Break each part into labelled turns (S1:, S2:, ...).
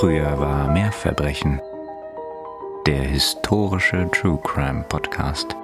S1: Früher war mehr Verbrechen. Der historische True Crime Podcast.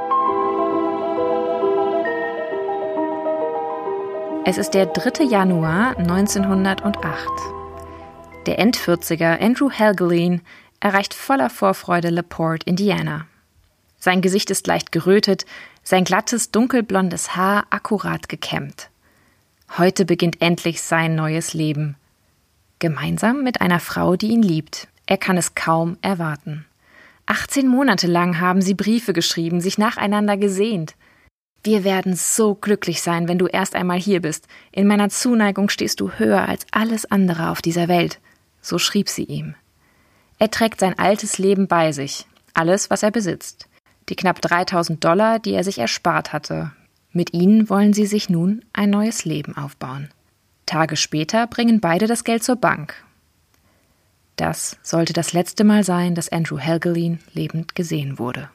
S2: Es ist der 3. Januar 1908. Der End-40er Andrew Helgelien erreicht voller Vorfreude LaPorte, Indiana. Sein Gesicht ist leicht gerötet, sein glattes, dunkelblondes Haar akkurat gekämmt. Heute beginnt endlich sein neues Leben. Gemeinsam mit einer Frau, die ihn liebt. Er kann es kaum erwarten. 18 Monate lang haben sie Briefe geschrieben, sich nacheinander gesehnt. Wir werden so glücklich sein, wenn du erst einmal hier bist. In meiner Zuneigung stehst du höher als alles andere auf dieser Welt. So schrieb sie ihm. Er trägt sein altes Leben bei sich. Alles, was er besitzt. Die knapp $3.000, die er sich erspart hatte. Mit ihnen wollen sie sich nun ein neues Leben aufbauen. Tage später bringen beide das Geld zur Bank. Das sollte das letzte Mal sein, dass Andrew Helgelien lebend gesehen wurde.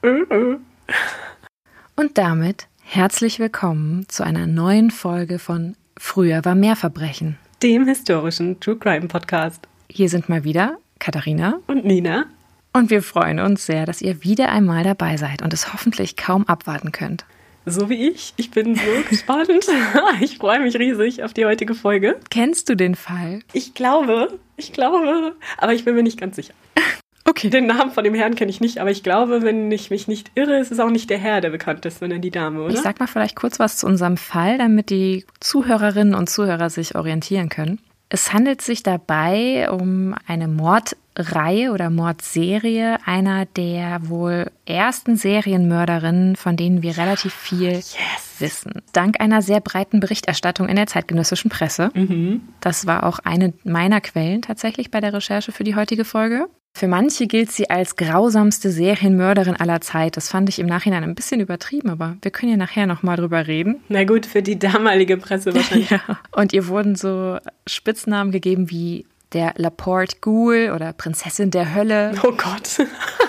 S2: Und damit herzlich willkommen zu einer neuen Folge von Früher war mehr Verbrechen,
S3: dem historischen True Crime Podcast.
S2: Hier sind mal wieder Katharina
S3: und Nina.
S2: Und wir freuen uns sehr, dass ihr wieder einmal dabei seid und es hoffentlich kaum abwarten könnt.
S3: So wie ich. Ich bin so gespannt. Ich freue mich riesig auf die heutige Folge.
S2: Kennst du den Fall?
S3: Ich glaube, aber ich bin mir nicht ganz sicher.
S2: Okay.
S3: Den Namen von dem Herrn kenne ich nicht, aber ich glaube, wenn ich mich nicht irre, ist es auch nicht der Herr, der bekannt ist, sondern die Dame, oder?
S2: Ich sag mal vielleicht kurz was zu unserem Fall, damit die Zuhörerinnen und Zuhörer sich orientieren können. Es handelt sich dabei um eine Mordreihe oder Mordserie einer der wohl ersten Serienmörderinnen, von denen wir relativ viel wissen. Dank einer sehr breiten Berichterstattung in der zeitgenössischen Presse. Das war auch eine meiner Quellen tatsächlich bei der Recherche für die heutige Folge. Für manche gilt sie als grausamste Serienmörderin aller Zeit. Das fand ich im Nachhinein ein bisschen übertrieben, aber wir können ja nachher nochmal drüber reden.
S3: Na gut, für die damalige Presse wahrscheinlich.
S2: Ja. Und ihr wurden so Spitznamen gegeben wie der LaPorte Ghoul oder Prinzessin der Hölle.
S3: Oh Gott.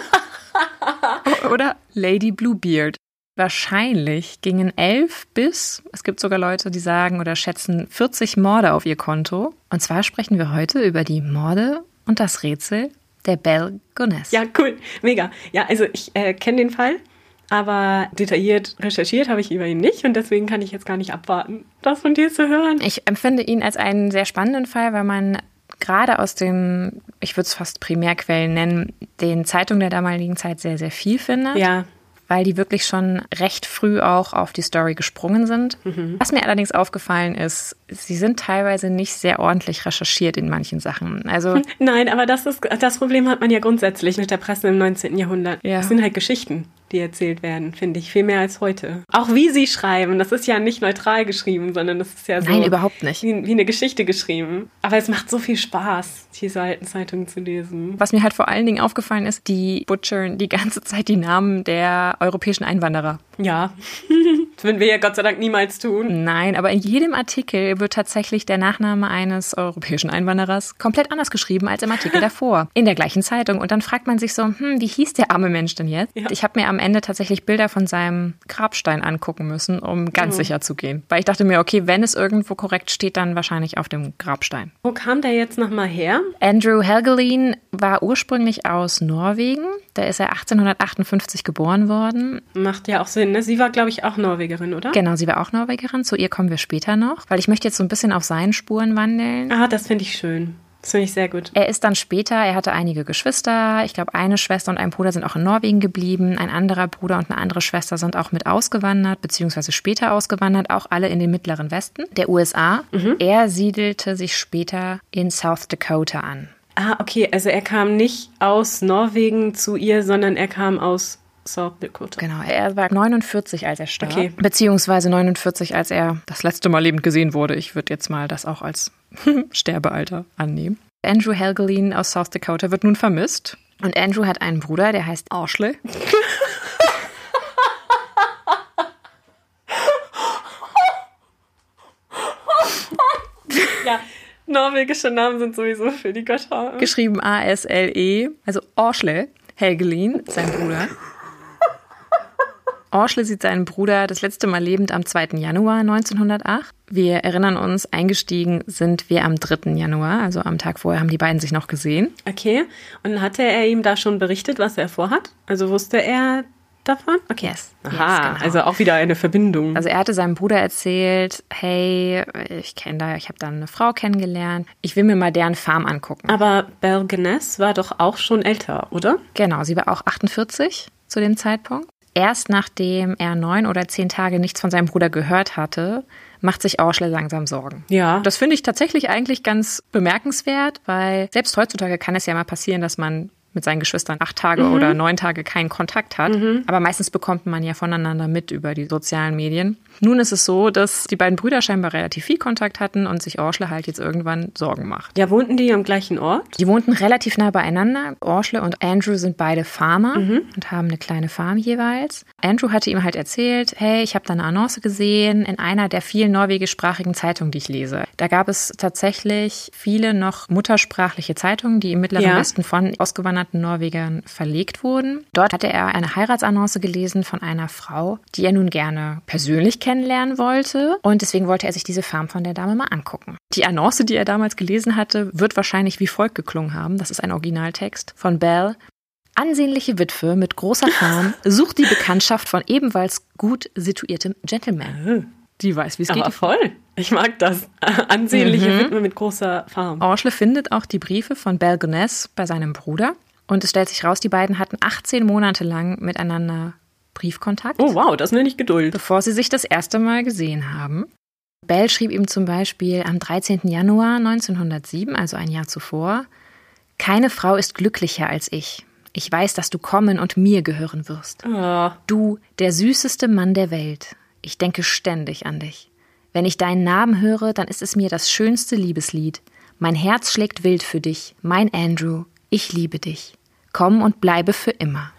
S2: Oder Lady Bluebeard. Wahrscheinlich gingen 11 bis, es gibt sogar Leute, die sagen oder schätzen 40 Morde auf ihr Konto. Und zwar sprechen wir heute über die Morde und das Rätsel der Belle Gunness.
S3: Ja, cool. Mega. Ja, also ich kenne den Fall, aber detailliert recherchiert habe ich über ihn nicht und deswegen kann ich jetzt gar nicht abwarten, das von dir zu hören.
S2: Ich empfinde ihn als einen sehr spannenden Fall, weil man gerade aus den, ich würde es fast Primärquellen nennen, den Zeitungen der damaligen Zeit sehr, sehr viel findet.
S3: Ja.
S2: Weil die wirklich schon recht früh auch auf die Story gesprungen sind. Was mir allerdings aufgefallen ist, sie sind teilweise nicht sehr ordentlich recherchiert in manchen Sachen. Also
S3: nein, aber das Problem hat man ja grundsätzlich mit der Presse im 19. Jahrhundert.
S2: Ja.
S3: Das sind halt Geschichten, die erzählt werden, finde ich, viel mehr als heute. Auch wie sie schreiben, das ist ja nicht neutral geschrieben, sondern das ist ja so...
S2: Nein, überhaupt nicht.
S3: Wie eine Geschichte geschrieben. Aber es macht so viel Spaß, diese alten Zeitungen zu lesen.
S2: Was mir halt vor allen Dingen aufgefallen ist, die butchern die ganze Zeit die Namen der europäischen Einwanderer.
S3: Ja, das würden wir ja Gott sei Dank niemals tun.
S2: Nein, aber in jedem Artikel wird tatsächlich der Nachname eines europäischen Einwanderers komplett anders geschrieben als im Artikel davor. In der gleichen Zeitung. Und dann fragt man sich so, wie hieß der arme Mensch denn jetzt? Ja. Ich habe mir am Ende tatsächlich Bilder von seinem Grabstein angucken müssen, um ganz sicher zu gehen. Weil ich dachte mir, okay, wenn es irgendwo korrekt steht, dann wahrscheinlich auf dem Grabstein.
S3: Wo kam der jetzt nochmal her?
S2: Andrew Helgelien war ursprünglich aus Norwegen. Da ist er 1858 geboren worden.
S3: Macht ja auch Sinn, ne? Sie war, glaube ich, auch Norwegerin, oder?
S2: Genau, sie war auch Norwegerin. Zu ihr kommen wir später noch, weil ich möchte jetzt so ein bisschen auf seinen Spuren wandeln.
S3: Ah, das finde ich schön. Das finde ich sehr gut.
S2: Er ist dann später, er hatte einige Geschwister. Ich glaube, eine Schwester und ein Bruder sind auch in Norwegen geblieben. Ein anderer Bruder und eine andere Schwester sind auch mit ausgewandert, beziehungsweise später ausgewandert, auch alle in den mittleren Westen der USA. Er siedelte sich später in South Dakota an.
S3: Ah, okay, also er kam nicht aus Norwegen zu ihr, sondern er kam aus South Dakota.
S2: Genau, er war 49, als er starb.
S3: Okay.
S2: Beziehungsweise 49, als er das letzte Mal lebend gesehen wurde. Ich würde jetzt mal das auch als Sterbealter annehmen. Andrew Helgelien aus South Dakota wird nun vermisst. Und Andrew hat einen Bruder, der heißt Ashley.
S3: Ja, norwegische Namen sind sowieso für die Götter.
S2: Geschrieben A-S-L-E, also Ashley Helgelien, sein Bruder. Orschle sieht seinen Bruder das letzte Mal lebend am 2. Januar 1908. Wir erinnern uns, eingestiegen sind wir am 3. Januar, also am Tag vorher haben die beiden sich noch gesehen.
S3: Okay, und hatte er ihm da schon berichtet, was er vorhat? Also wusste er davon? Okay.
S2: Yes.
S3: Aha,
S2: Yes, genau.
S3: also auch wieder eine Verbindung.
S2: Also er hatte seinem Bruder erzählt, hey, ich habe da eine Frau kennengelernt, ich will mir mal deren Farm angucken.
S3: Aber Belle Gunness war doch auch schon älter, oder?
S2: Genau, sie war auch 48 zu dem Zeitpunkt. Erst nachdem er 9 oder 10 Tage nichts von seinem Bruder gehört hatte, macht sich Orschle langsam Sorgen.
S3: Ja.
S2: Das finde ich tatsächlich eigentlich ganz bemerkenswert, weil selbst heutzutage kann es ja mal passieren, dass man mit seinen Geschwistern 8 Tage oder 9 Tage keinen Kontakt hat. Aber meistens bekommt man ja voneinander mit über die sozialen Medien. Nun ist es so, dass die beiden Brüder scheinbar relativ viel Kontakt hatten und sich Orschle halt jetzt irgendwann Sorgen macht.
S3: Ja, wohnten die am gleichen Ort?
S2: Die wohnten relativ nah beieinander. Orschle und Andrew sind beide Farmer und haben eine kleine Farm jeweils. Andrew hatte ihm halt erzählt, hey, ich habe da eine Annonce gesehen in einer der vielen norwegischsprachigen Zeitungen, die ich lese. Da gab es tatsächlich viele noch muttersprachliche Zeitungen, die im Mittleren Westen von ausgewanderten Norwegern verlegt wurden. Dort hatte er eine Heiratsannonce gelesen von einer Frau, die er nun gerne persönlich kennenlernen wollte. Und deswegen wollte er sich diese Farm von der Dame mal angucken. Die Annonce, die er damals gelesen hatte, wird wahrscheinlich wie folgt geklungen haben. Das ist ein Originaltext von Belle. Ansehnliche Witwe mit großer Farm sucht die Bekanntschaft von ebenfalls gut situiertem Gentleman. Die weiß, wie es geht.
S3: Aber voll. Ich mag das. Ansehnliche Witwe mit großer Farm.
S2: Orschle findet auch die Briefe von Belle Gunness bei seinem Bruder. Und es stellt sich raus, die beiden hatten 18 Monate lang miteinander Briefkontakt.
S3: Oh wow, das nenne ich Geduld.
S2: Bevor sie sich das erste Mal gesehen haben. Belle schrieb ihm zum Beispiel am 13. Januar 1907, also ein Jahr zuvor, keine Frau ist glücklicher als ich. Ich weiß, dass du kommen und mir gehören wirst.
S3: Oh.
S2: Du, der süßeste Mann der Welt. Ich denke ständig an dich. Wenn ich deinen Namen höre, dann ist es mir das schönste Liebeslied. Mein Herz schlägt wild für dich, mein Andrew. Ich liebe dich. Komm und bleibe für immer.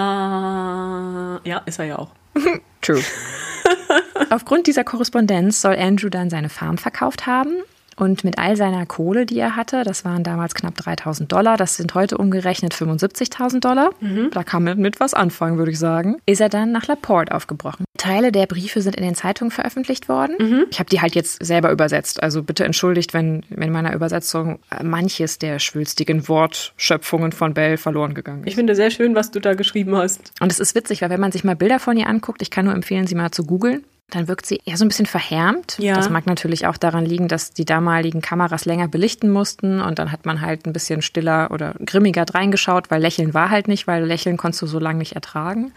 S3: Ah, ja, ist er ja auch.
S2: True. Aufgrund dieser Korrespondenz soll Andrew dann seine Farm verkauft haben. Und mit all seiner Kohle, die er hatte, das waren damals knapp $3.000, das sind heute umgerechnet $75.000. Da kann man mit was anfangen, würde ich sagen. Ist er dann nach LaPorte aufgebrochen. Teile der Briefe sind in den Zeitungen veröffentlicht worden. Ich habe die halt jetzt selber übersetzt. Also bitte entschuldigt, wenn in meiner Übersetzung manches der schwülstigen Wortschöpfungen von Belle verloren gegangen ist.
S3: Ich finde sehr schön, was du da geschrieben hast.
S2: Und es ist witzig, weil wenn man sich mal Bilder von ihr anguckt, ich kann nur empfehlen, sie mal zu googeln, dann wirkt sie eher so ein bisschen verhärmt.
S3: Ja.
S2: Das mag natürlich auch daran liegen, dass die damaligen Kameras länger belichten mussten und dann hat man halt ein bisschen stiller oder grimmiger reingeschaut, weil Lächeln war halt nicht, weil Lächeln konntest du so lange nicht ertragen.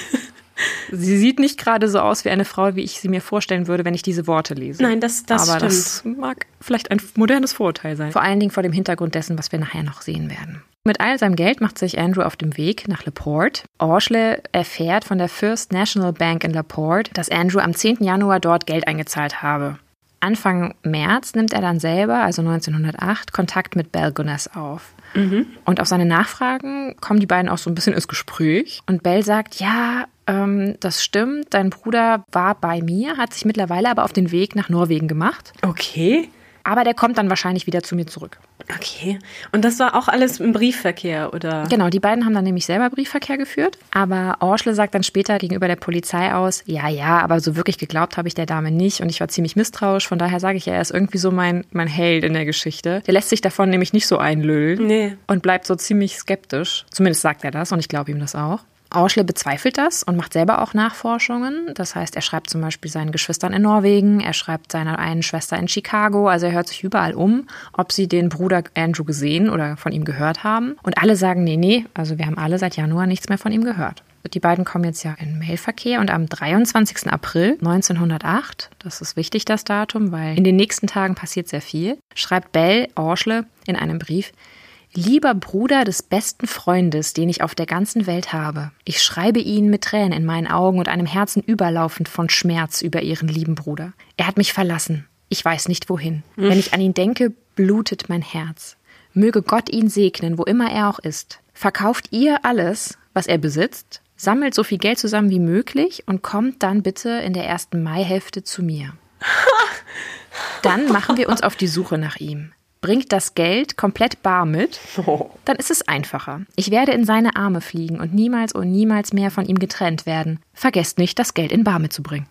S2: Sie sieht nicht gerade so aus wie eine Frau, wie ich sie mir vorstellen würde, wenn ich diese Worte lese.
S3: Nein, das
S2: Aber
S3: stimmt.
S2: das mag vielleicht ein modernes Vorurteil sein. Vor allen Dingen vor dem Hintergrund dessen, was wir nachher noch sehen werden. Mit all seinem Geld macht sich Andrew auf dem Weg nach LaPorte. Orschle erfährt von der First National Bank in LaPorte, dass Andrew am 10. Januar dort Geld eingezahlt habe. Anfang März nimmt er dann selber, also 1908, Kontakt mit Belle Gunness auf. Und auf seine Nachfragen kommen die beiden auch so ein bisschen ins Gespräch. Und Belle sagt, ja, das stimmt, dein Bruder war bei mir, hat sich mittlerweile aber auf den Weg nach Norwegen gemacht.
S3: Okay.
S2: Aber der kommt dann wahrscheinlich wieder zu mir zurück.
S3: Okay. Und das war auch alles im Briefverkehr, oder?
S2: Genau, die beiden haben dann nämlich selber Briefverkehr geführt. Aber Orschle sagt dann später gegenüber der Polizei aus, ja, aber so wirklich geglaubt habe ich der Dame nicht und ich war ziemlich misstrauisch. Von daher sage ich ja, er ist irgendwie so mein Held in der Geschichte. Der lässt sich davon nämlich nicht so einlullen und bleibt so ziemlich skeptisch. Zumindest sagt er das und ich glaube ihm das auch. Orschle bezweifelt das und macht selber auch Nachforschungen. Das heißt, er schreibt zum Beispiel seinen Geschwistern in Norwegen, er schreibt seiner einen Schwester in Chicago. Also er hört sich überall um, ob sie den Bruder Andrew gesehen oder von ihm gehört haben. Und alle sagen, nee, also wir haben alle seit Januar nichts mehr von ihm gehört. Die beiden kommen jetzt ja in Mailverkehr und am 23. April 1908, das ist wichtig, das Datum, weil in den nächsten Tagen passiert sehr viel, schreibt Belle Orschle in einem Brief: Lieber Bruder des besten Freundes, den ich auf der ganzen Welt habe. Ich schreibe Ihnen mit Tränen in meinen Augen und einem Herzen überlaufend von Schmerz über Ihren lieben Bruder. Er hat mich verlassen. Ich weiß nicht wohin. Wenn ich an ihn denke, blutet mein Herz. Möge Gott ihn segnen, wo immer er auch ist. Verkauft ihr alles, was er besitzt, sammelt so viel Geld zusammen wie möglich und kommt dann bitte in der ersten Maihälfte zu mir. Dann machen wir uns auf die Suche nach ihm. bringt das Geld komplett bar mit, dann ist es einfacher. Ich werde in seine Arme fliegen und niemals mehr von ihm getrennt werden. Vergesst nicht, das Geld in bar mitzubringen.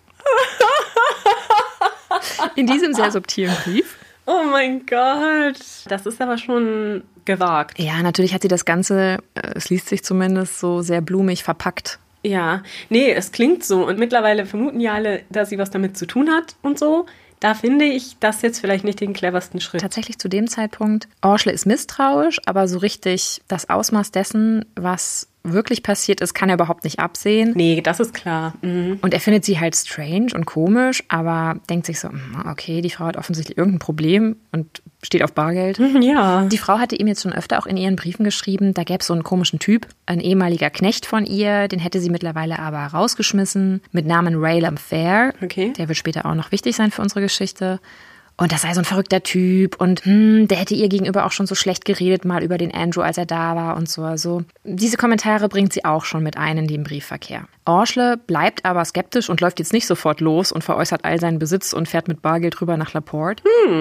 S2: In diesem sehr subtilen Brief.
S3: Oh mein Gott. Das ist aber schon gewagt.
S2: Ja, natürlich hat sie das Ganze, es liest sich zumindest so sehr blumig verpackt.
S3: Ja, nee, es klingt so. Und mittlerweile vermuten ja alle, dass sie was damit zu tun hat und so. Da finde ich das jetzt vielleicht nicht den cleversten Schritt.
S2: Tatsächlich zu dem Zeitpunkt, Orschle ist misstrauisch, aber so richtig das Ausmaß dessen, was wirklich passiert ist, kann er überhaupt nicht absehen.
S3: Nee, das ist klar. Mhm.
S2: Und er findet sie halt strange und komisch, aber denkt sich so, okay, die Frau hat offensichtlich irgendein Problem und steht auf Bargeld.
S3: Ja.
S2: Die Frau hatte ihm jetzt schon öfter auch in ihren Briefen geschrieben, da gäbe es so einen komischen Typ, ein ehemaliger Knecht von ihr, den hätte sie mittlerweile aber rausgeschmissen, mit Namen Raylam Fair.
S3: Okay.
S2: Der wird später auch noch wichtig sein für unsere Geschichte. Und das sei so ein verrückter Typ und der hätte ihr gegenüber auch schon so schlecht geredet, mal über den Andrew, als er da war und so. Also diese Kommentare bringt sie auch schon mit ein in den Briefverkehr. Orschle bleibt aber skeptisch und läuft jetzt nicht sofort los und veräußert all seinen Besitz und fährt mit Bargeld rüber nach LaPorte.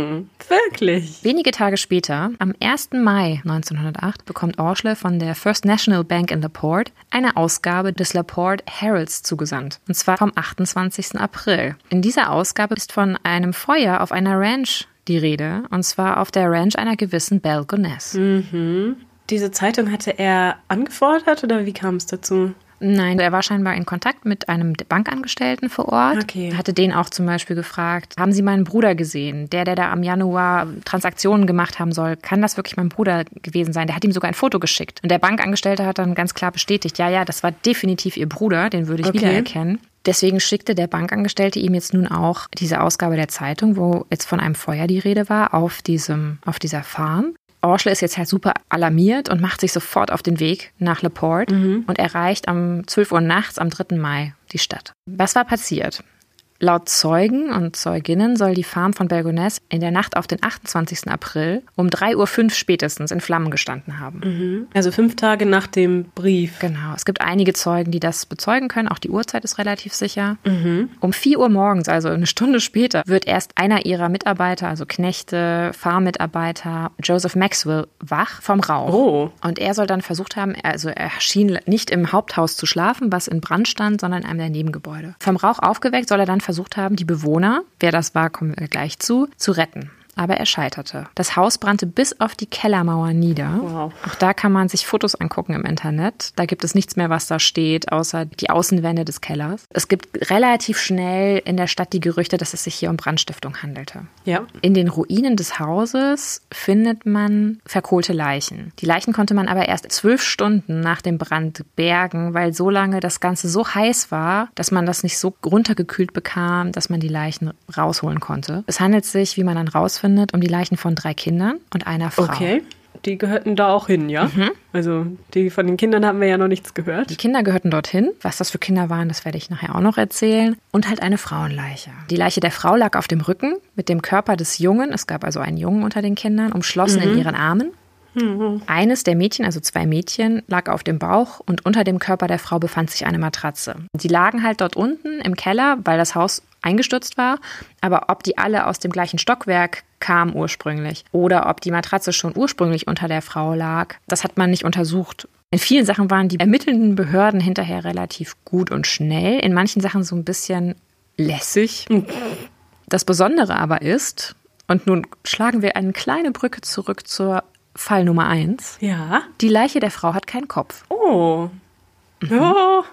S3: Wirklich?
S2: Wenige Tage später, am 1. Mai 1908, bekommt Orschle von der First National Bank in LaPorte eine Ausgabe des LaPorte Heralds zugesandt. Und zwar vom 28. April. In dieser Ausgabe ist von einem Feuer auf einer Ranch die Rede. Und zwar auf der Ranch einer gewissen Belle Gunness.
S3: Diese Zeitung hatte er angefordert oder wie kam es dazu?
S2: Nein, er war scheinbar in Kontakt mit einem Bankangestellten vor Ort.
S3: Okay.
S2: Hatte den auch zum Beispiel gefragt, haben Sie meinen Bruder gesehen? Der da am Januar Transaktionen gemacht haben soll, kann das wirklich mein Bruder gewesen sein? Der hat ihm sogar ein Foto geschickt. Und der Bankangestellte hat dann ganz klar bestätigt, ja, das war definitiv Ihr Bruder, den würde ich wiedererkennen. Deswegen schickte der Bankangestellte ihm jetzt nun auch diese Ausgabe der Zeitung, wo jetzt von einem Feuer die Rede war, auf dieser Farm. Orschle ist jetzt halt super alarmiert und macht sich sofort auf den Weg nach LaPorte und erreicht um 12 Uhr nachts am 3. Mai die Stadt. Was war passiert? Laut Zeugen und Zeuginnen soll die Farm von Belle Gunness in der Nacht auf den 28. April um 3:05 Uhr spätestens in Flammen gestanden haben.
S3: Also 5 Tage nach dem Brief.
S2: Genau, es gibt einige Zeugen, die das bezeugen können. Auch die Uhrzeit ist relativ sicher. Um 4 Uhr morgens, also eine Stunde später, wird erst einer ihrer Mitarbeiter, also Knechte, Farmmitarbeiter, Joseph Maxwell, wach vom Rauch.
S3: Oh.
S2: Und er soll dann versucht haben, also er schien nicht im Haupthaus zu schlafen, was in Brand stand, sondern in einem der Nebengebäude. Vom Rauch aufgeweckt soll er dann versucht haben, die Bewohner, wer das war, kommen wir gleich zu retten. Aber er scheiterte. Das Haus brannte bis auf die Kellermauer nieder.
S3: Wow.
S2: Auch da kann man sich Fotos angucken im Internet. Da gibt es nichts mehr, was da steht, außer die Außenwände des Kellers. Es gibt relativ schnell in der Stadt die Gerüchte, dass es sich hier um Brandstiftung handelte.
S3: Ja.
S2: In den Ruinen des Hauses findet man verkohlte Leichen. Die Leichen konnte man aber erst 12 Stunden nach dem Brand bergen, weil so lange das Ganze so heiß war, dass man das nicht so runtergekühlt bekam, dass man die Leichen rausholen konnte. Es handelt sich, wie man dann rausfindet, um die Leichen von 3 Kindern und einer Frau.
S3: Okay, die gehörten da auch hin, ja? Also die von den Kindern haben wir ja noch nichts gehört.
S2: Die Kinder gehörten dorthin. Was das für Kinder waren, das werde ich nachher auch noch erzählen. Und halt eine Frauenleiche. Die Leiche der Frau lag auf dem Rücken mit dem Körper des Jungen, es gab also einen Jungen unter den Kindern, umschlossen in ihren Armen. Eines der Mädchen, also 2 Mädchen, lag auf dem Bauch und unter dem Körper der Frau befand sich eine Matratze. Die lagen halt dort unten im Keller, weil das Haus eingestürzt war. Aber ob die alle aus dem gleichen Stockwerk kamen ursprünglich oder ob die Matratze schon ursprünglich unter der Frau lag, das hat man nicht untersucht. In vielen Sachen waren die ermittelnden Behörden hinterher relativ gut und schnell, in manchen Sachen so ein bisschen lässig. Das Besondere aber ist, und nun schlagen wir eine kleine Brücke zurück zur Fall Nummer 1.
S3: Ja.
S2: Die Leiche der Frau hat keinen Kopf.
S3: Oh. Oh.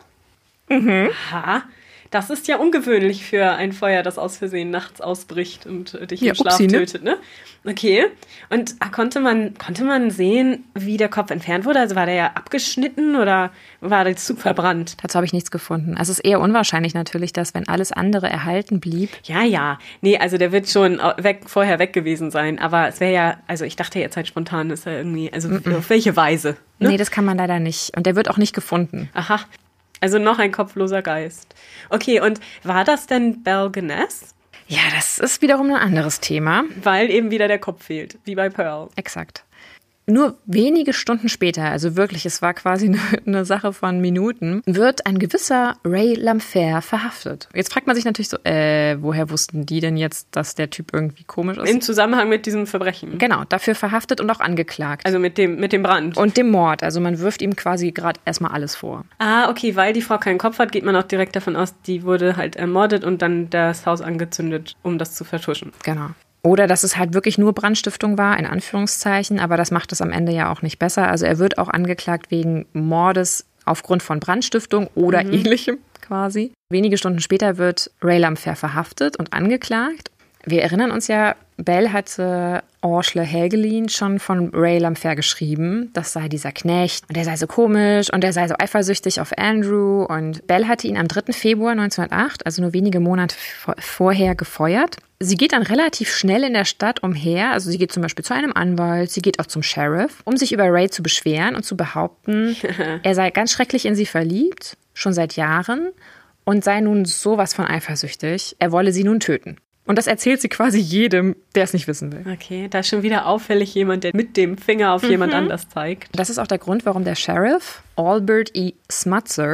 S3: Ha. Das ist ja ungewöhnlich für ein Feuer, das aus Versehen nachts ausbricht und dich im Schlaf tötet, ne? Okay. Und konnte man sehen, wie der Kopf entfernt wurde? Also war der ja abgeschnitten oder war der Zug verbrannt?
S2: Dazu habe ich nichts gefunden. Es ist eher unwahrscheinlich natürlich, dass wenn alles andere erhalten blieb.
S3: Ja. Nee, also der wird schon vorher weg gewesen sein. Aber es wäre ja, also ich dachte jetzt halt spontan, ist er irgendwie, also auf welche Weise? Ne?
S2: Nee, das kann man leider nicht. Und der wird auch nicht gefunden.
S3: Aha. Also noch ein kopfloser Geist. Okay, und war das denn Belle Gunness?
S2: Ja, das ist wiederum ein anderes Thema.
S3: Weil eben wieder der Kopf fehlt, wie bei Pearl.
S2: Exakt. Nur wenige Stunden später, also wirklich, es war quasi eine Sache von Minuten, wird ein gewisser Ray Lamphere verhaftet. Jetzt fragt man sich natürlich so, woher wussten die denn jetzt, dass der Typ irgendwie komisch ist?
S3: Im Zusammenhang mit diesem Verbrechen.
S2: Genau, dafür verhaftet und auch angeklagt.
S3: Also mit dem Brand.
S2: Und dem Mord. Also man wirft ihm quasi gerade erstmal alles vor.
S3: Ah, okay, weil die Frau keinen Kopf hat, geht man auch direkt davon aus, die wurde halt ermordet und dann das Haus angezündet, um das zu vertuschen.
S2: Genau. Oder dass es halt wirklich nur Brandstiftung war, in Anführungszeichen, aber das macht es am Ende ja auch nicht besser. Also er wird auch angeklagt wegen Mordes aufgrund von Brandstiftung oder Ähnlichem quasi. Wenige Stunden später wird Ray Lamphere verhaftet und angeklagt. Wir erinnern uns ja, Belle hatte Ursula Helgelien schon von Ray Lamphere geschrieben, das sei dieser Knecht und der sei so komisch und der sei so eifersüchtig auf Andrew. Und Belle hatte ihn am 3. Februar 1908, also nur wenige Monate vorher, gefeuert. Sie geht dann relativ schnell in der Stadt umher, also sie geht zum Beispiel zu einem Anwalt, sie geht auch zum Sheriff, um sich über Ray zu beschweren und zu behaupten, er sei ganz schrecklich in sie verliebt, schon seit Jahren, und sei nun sowas von eifersüchtig, er wolle sie nun töten. Und das erzählt sie quasi jedem, der es nicht wissen will.
S3: Okay, da ist schon wieder auffällig jemand, der mit dem Finger auf jemand anders zeigt.
S2: Das ist auch der Grund, warum der Sheriff, Albert E. Smutzer,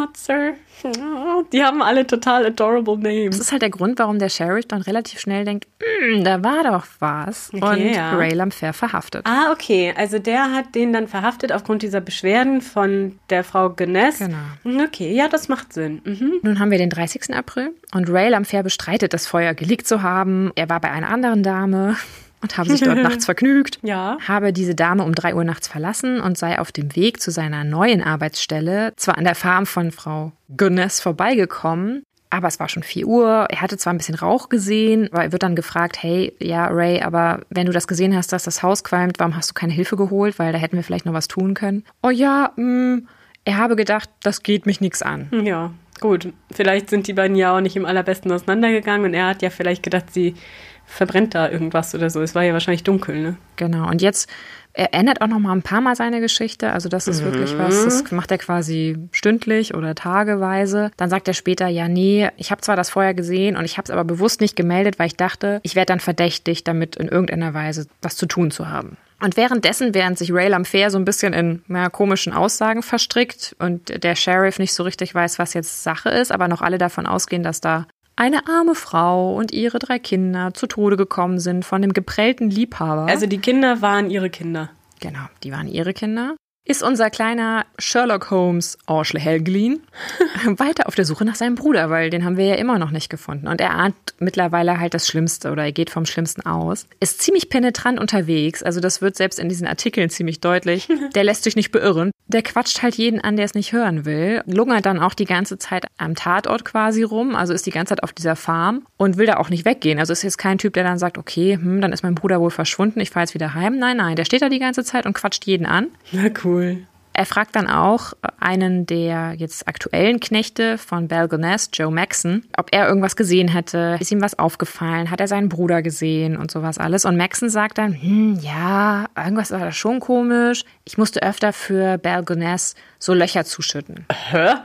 S3: die haben alle total adorable Names.
S2: Das ist halt der Grund, warum der Sheriff dann relativ schnell denkt, da war doch was. Okay, und Ray Lamphere verhaftet.
S3: Ah, okay. Also der hat den dann verhaftet aufgrund dieser Beschwerden von der Frau Gunness.
S2: Genau.
S3: Okay, ja, das macht Sinn.
S2: Nun haben wir den 30. April und Ray Lamphere bestreitet, das Feuer gelegt zu haben. Er war bei einer anderen Dame und habe sich dort nachts vergnügt.
S3: Ja.
S2: Habe diese Dame um 3 Uhr nachts verlassen und sei auf dem Weg zu seiner neuen Arbeitsstelle zwar an der Farm von Frau Gunness vorbeigekommen, aber es war schon 4 Uhr. Er hatte zwar ein bisschen Rauch gesehen, aber er wird dann gefragt, hey, ja, Ray, aber wenn du das gesehen hast, dass das Haus qualmt, warum hast du keine Hilfe geholt? Weil da hätten wir vielleicht noch was tun können. Oh ja, er habe gedacht, das geht mich nichts an.
S3: Ja, gut. Vielleicht sind die beiden ja auch nicht im allerbesten auseinandergegangen und er hat ja vielleicht gedacht, sie verbrennt da irgendwas oder so. Es war ja wahrscheinlich dunkel, ne?
S2: Genau. Und jetzt, er ändert auch noch mal ein paar Mal seine Geschichte. Also das ist wirklich was, das macht er quasi stündlich oder tageweise. Dann sagt er später, ja, nee, ich habe zwar das Feuer gesehen und ich habe es aber bewusst nicht gemeldet, weil ich dachte, ich werde dann verdächtigt, damit in irgendeiner Weise was zu tun zu haben. Und während sich Ray Lamphere so ein bisschen in komischen Aussagen verstrickt und der Sheriff nicht so richtig weiß, was jetzt Sache ist, aber noch alle davon ausgehen, dass da eine arme Frau und ihre 3 Kinder zu Tode gekommen sind von dem geprellten Liebhaber.
S3: Also die Kinder waren ihre Kinder.
S2: Genau, die waren ihre Kinder. Ist unser kleiner Sherlock Holmes, Ursula Helgelien, weiter auf der Suche nach seinem Bruder, weil den haben wir ja immer noch nicht gefunden. Und er ahnt mittlerweile halt das Schlimmste oder er geht vom Schlimmsten aus. Ist ziemlich penetrant unterwegs, also das wird selbst in diesen Artikeln ziemlich deutlich. Der lässt sich nicht beirren. Der quatscht halt jeden an, der es nicht hören will. Lungert dann auch die ganze Zeit am Tatort quasi rum, also ist die ganze Zeit auf dieser Farm und will da auch nicht weggehen. Also ist jetzt kein Typ, der dann sagt, okay, dann ist mein Bruder wohl verschwunden, ich fahre jetzt wieder heim. Nein, der steht da die ganze Zeit und quatscht jeden an.
S3: Na cool.
S2: Er fragt dann auch einen der jetzt aktuellen Knechte von Belle Gunness, Joe Maxon, ob er irgendwas gesehen hätte. Ist ihm was aufgefallen? Hat er seinen Bruder gesehen und sowas alles? Und Maxon sagt dann, ja, irgendwas war da schon komisch. Ich musste öfter für Belle Gunness so Löcher zuschütten.
S3: Hä?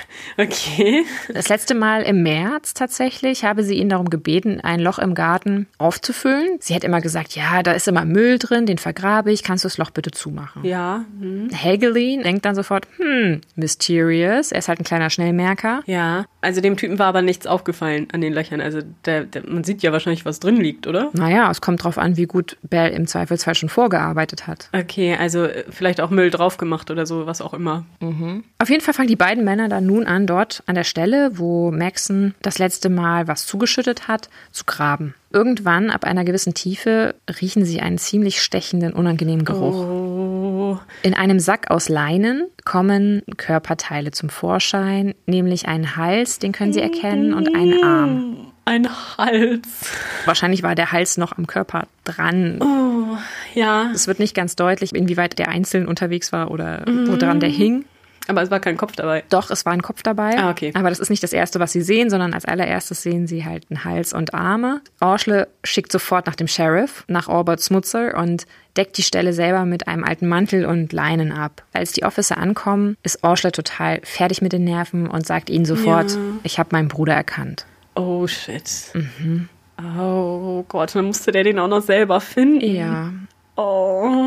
S3: Okay.
S2: Das letzte Mal im März tatsächlich habe sie ihn darum gebeten, ein Loch im Garten aufzufüllen. Sie hat immer gesagt, ja, da ist immer Müll drin, den vergrabe ich, kannst du das Loch bitte zumachen?
S3: Ja.
S2: Helgelien denkt dann sofort, mysterious, er ist halt ein kleiner Schnellmerker.
S3: Ja, also dem Typen war aber nichts aufgefallen an den Löchern, also man sieht ja wahrscheinlich, was drin liegt, oder?
S2: Naja, es kommt drauf an, wie gut Belle im Zweifelsfall schon vorgearbeitet hat.
S3: Okay, also vielleicht auch Müll drauf gemacht oder so, was auch immer.
S2: Auf jeden Fall fangen die beiden Männer dann nun an, dort an der Stelle, wo Maxon das letzte Mal was zugeschüttet hat, zu graben. Irgendwann, ab einer gewissen Tiefe, riechen sie einen ziemlich stechenden, unangenehmen Geruch.
S3: Oh.
S2: In einem Sack aus Leinen kommen Körperteile zum Vorschein, nämlich einen Hals, den können sie erkennen, und einen Arm.
S3: Ein Hals.
S2: Wahrscheinlich war der Hals noch am Körper dran.
S3: Oh, ja.
S2: Es wird nicht ganz deutlich, inwieweit der einzeln unterwegs war oder woran der hing.
S3: Aber es war kein Kopf dabei.
S2: Doch, es war ein Kopf dabei.
S3: Ah, okay.
S2: Aber das ist nicht das Erste, was sie sehen, sondern als allererstes sehen sie halt einen Hals und Arme. Ursula schickt sofort nach dem Sheriff, nach Albert Smutzer, und deckt die Stelle selber mit einem alten Mantel und Leinen ab. Als die Officer ankommen, ist Ursula total fertig mit den Nerven und sagt ihnen sofort, ich habe meinen Bruder erkannt.
S3: Oh, shit. Oh Gott, dann musste der den auch noch selber finden.
S2: Ja.
S3: Oh.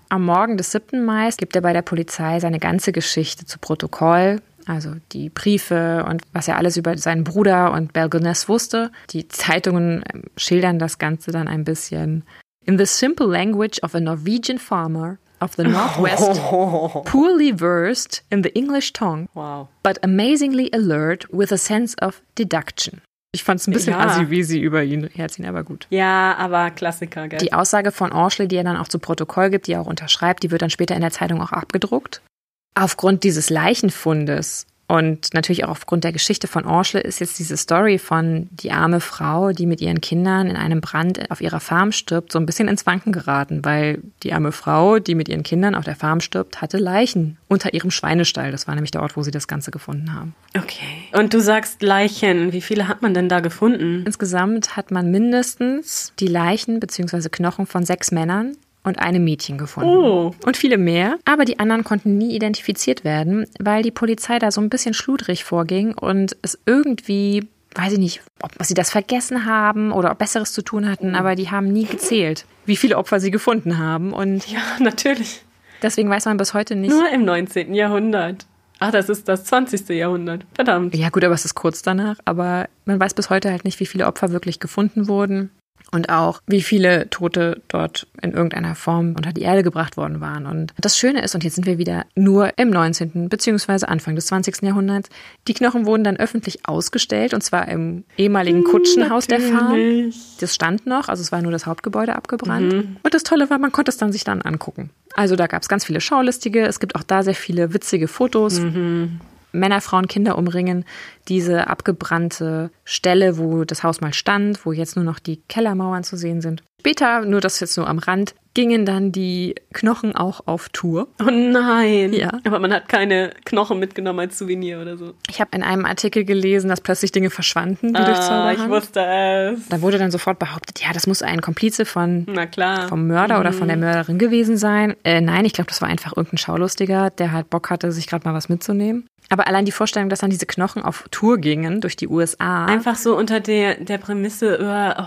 S2: Am Morgen des 7. Mai gibt er bei der Polizei seine ganze Geschichte zu Protokoll. Also die Briefe und was er alles über seinen Bruder und Balgones wusste. Die Zeitungen schildern das Ganze dann ein bisschen. In the simple language of a Norwegian farmer of the Northwest, poorly versed in the English tongue, but amazingly alert with a sense of deduction. Ich fand es ein bisschen assi-wisi über ihn herziehen, aber gut.
S3: Ja, aber Klassiker, gell?
S2: Die Aussage von Orschle, die er dann auch zu Protokoll gibt, die er auch unterschreibt, die wird dann später in der Zeitung auch abgedruckt. Aufgrund dieses Leichenfundes und natürlich auch aufgrund der Geschichte von Orschle ist jetzt diese Story von die arme Frau, die mit ihren Kindern in einem Brand auf ihrer Farm stirbt, so ein bisschen ins Wanken geraten, weil die arme Frau, die mit ihren Kindern auf der Farm stirbt, hatte Leichen unter ihrem Schweinestall. Das war nämlich der Ort, wo sie das Ganze gefunden haben.
S3: Okay. Und du sagst Leichen. Wie viele hat man denn da gefunden?
S2: Insgesamt hat man mindestens die Leichen bzw. Knochen von 6 Männern und einem Mädchen gefunden.
S3: Oh.
S2: Und viele mehr. Aber die anderen konnten nie identifiziert werden, weil die Polizei da so ein bisschen schludrig vorging und es irgendwie, weiß ich nicht, ob sie das vergessen haben oder ob Besseres zu tun hatten, aber die haben nie gezählt, wie viele Opfer sie gefunden haben. Und
S3: ja, natürlich.
S2: Deswegen weiß man bis heute nicht.
S3: Nur im 19. Jahrhundert. Ach, das ist das 20. Jahrhundert. Verdammt.
S2: Ja gut, aber es ist kurz danach. Aber man weiß bis heute halt nicht, wie viele Opfer wirklich gefunden wurden. Und auch, wie viele Tote dort in irgendeiner Form unter die Erde gebracht worden waren. Und das Schöne ist, und jetzt sind wir wieder nur im 19. bzw. Anfang des 20. Jahrhunderts, die Knochen wurden dann öffentlich ausgestellt, und zwar im ehemaligen Kutschenhaus der Farm. Das stand noch, also es war nur das Hauptgebäude abgebrannt. Und das Tolle war, man konnte es dann sich dann angucken. Also da gab es ganz viele Schaulustige, es gibt auch da sehr viele witzige Fotos. Männer, Frauen, Kinder umringen diese abgebrannte Stelle, wo das Haus mal stand, wo jetzt nur noch die Kellermauern zu sehen sind. Später, nur das jetzt nur am Rand, gingen dann die Knochen auch auf Tour.
S3: Oh nein.
S2: Ja.
S3: Aber man hat keine Knochen mitgenommen als Souvenir oder so.
S2: Ich habe in einem Artikel gelesen, dass plötzlich Dinge verschwanden, wie durch Zauberhand.
S3: Ich wusste es.
S2: Da wurde dann sofort behauptet, ja, das muss ein Komplize vom Mörder oder von der Mörderin gewesen sein. Nein, ich glaube, das war einfach irgendein Schaulustiger, der halt Bock hatte, sich gerade mal was mitzunehmen. Aber allein die Vorstellung, dass dann diese Knochen auf Tour gingen durch die USA.
S3: Einfach so unter der Prämisse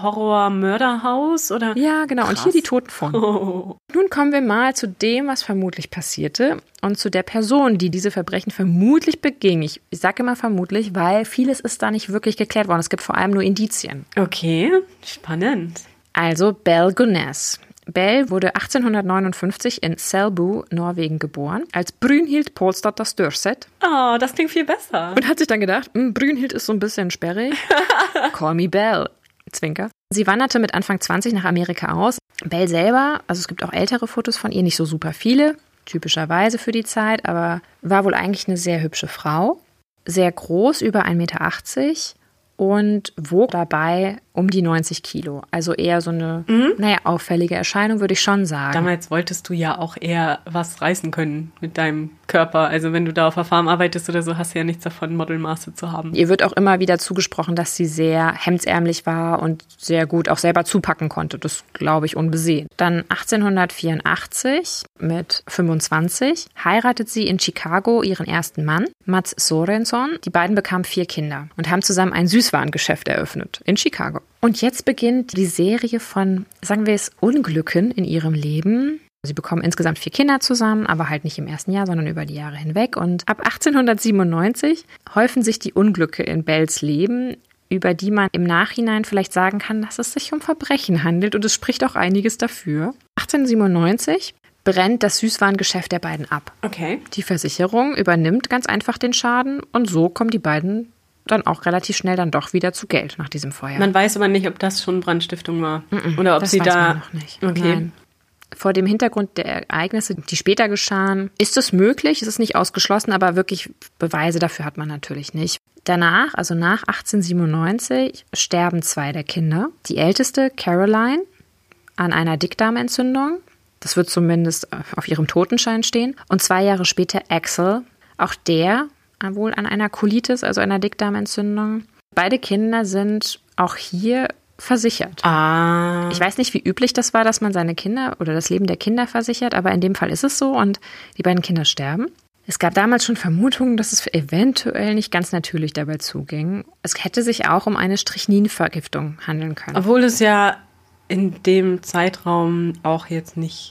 S3: Horror-Mörderhaus, oder?
S2: Ja, genau. Krass. Und hier die Totenform. Oh. Nun kommen wir mal zu dem, was vermutlich passierte und zu der Person, die diese Verbrechen vermutlich beging. Ich sage immer vermutlich, weil vieles ist da nicht wirklich geklärt worden. Es gibt vor allem nur Indizien.
S3: Okay, spannend.
S2: Also Balgones. Bell wurde 1859 in Selbu, Norwegen, geboren, als Brynhild Polsdatter Størseth.
S3: Oh, das klingt viel besser.
S2: Und hat sich dann gedacht, Brynhild ist so ein bisschen sperrig. Call me Bell. Zwinker. Sie wanderte mit Anfang 20 nach Amerika aus. Bell selber, also es gibt auch ältere Fotos von ihr, nicht so super viele, typischerweise für die Zeit, aber war wohl eigentlich eine sehr hübsche Frau. Sehr groß, über 1,80 Meter und wog dabei um die 90 Kilo. Also eher so eine, auffällige Erscheinung, würde ich schon sagen.
S3: Damals wolltest du ja auch eher was reißen können mit deinem Körper. Also wenn du da auf der Farm arbeitest oder so, hast du ja nichts davon, Modelmaße zu haben.
S2: Ihr wird auch immer wieder zugesprochen, dass sie sehr hemdsärmlich war und sehr gut auch selber zupacken konnte. Das glaube ich unbesehen. Dann 1884 mit 25 heiratet sie in Chicago ihren ersten Mann, Mats Sorensson. Die beiden bekamen 4 Kinder und haben zusammen ein Süßwarengeschäft eröffnet in Chicago. Und jetzt beginnt die Serie von, sagen wir es, Unglücken in ihrem Leben. Sie bekommen insgesamt 4 Kinder zusammen, aber halt nicht im ersten Jahr, sondern über die Jahre hinweg. Und ab 1897 häufen sich die Unglücke in Bells Leben, über die man im Nachhinein vielleicht sagen kann, dass es sich um Verbrechen handelt. Und es spricht auch einiges dafür. 1897 brennt das Süßwarengeschäft der beiden ab.
S3: Okay.
S2: Die Versicherung übernimmt ganz einfach den Schaden und so kommen die beiden dann auch relativ schnell dann doch wieder zu Geld nach diesem Feuer.
S3: Man weiß aber nicht, ob das schon Brandstiftung war. Oder ob
S2: das
S3: sie
S2: weiß
S3: da.
S2: Man noch nicht.
S3: Okay.
S2: Nein. Vor dem Hintergrund der Ereignisse, die später geschahen, ist es möglich, es ist nicht ausgeschlossen, aber wirklich Beweise dafür hat man natürlich nicht. Danach, also nach 1897, sterben 2 der Kinder. Die älteste, Caroline, an einer Dickdarmentzündung. Das wird zumindest auf ihrem Totenschein stehen. Und 2 Jahre später Axel, auch der wohl an einer Colitis, also einer Dickdarmentzündung. Beide Kinder sind auch hier versichert.
S3: Ah.
S2: Ich weiß nicht, wie üblich das war, dass man seine Kinder oder das Leben der Kinder versichert, aber in dem Fall ist es so und die beiden Kinder sterben. Es gab damals schon Vermutungen, dass es eventuell nicht ganz natürlich dabei zuging. Es hätte sich auch um eine Strychninvergiftung handeln können.
S3: Obwohl es ja in dem Zeitraum auch jetzt nicht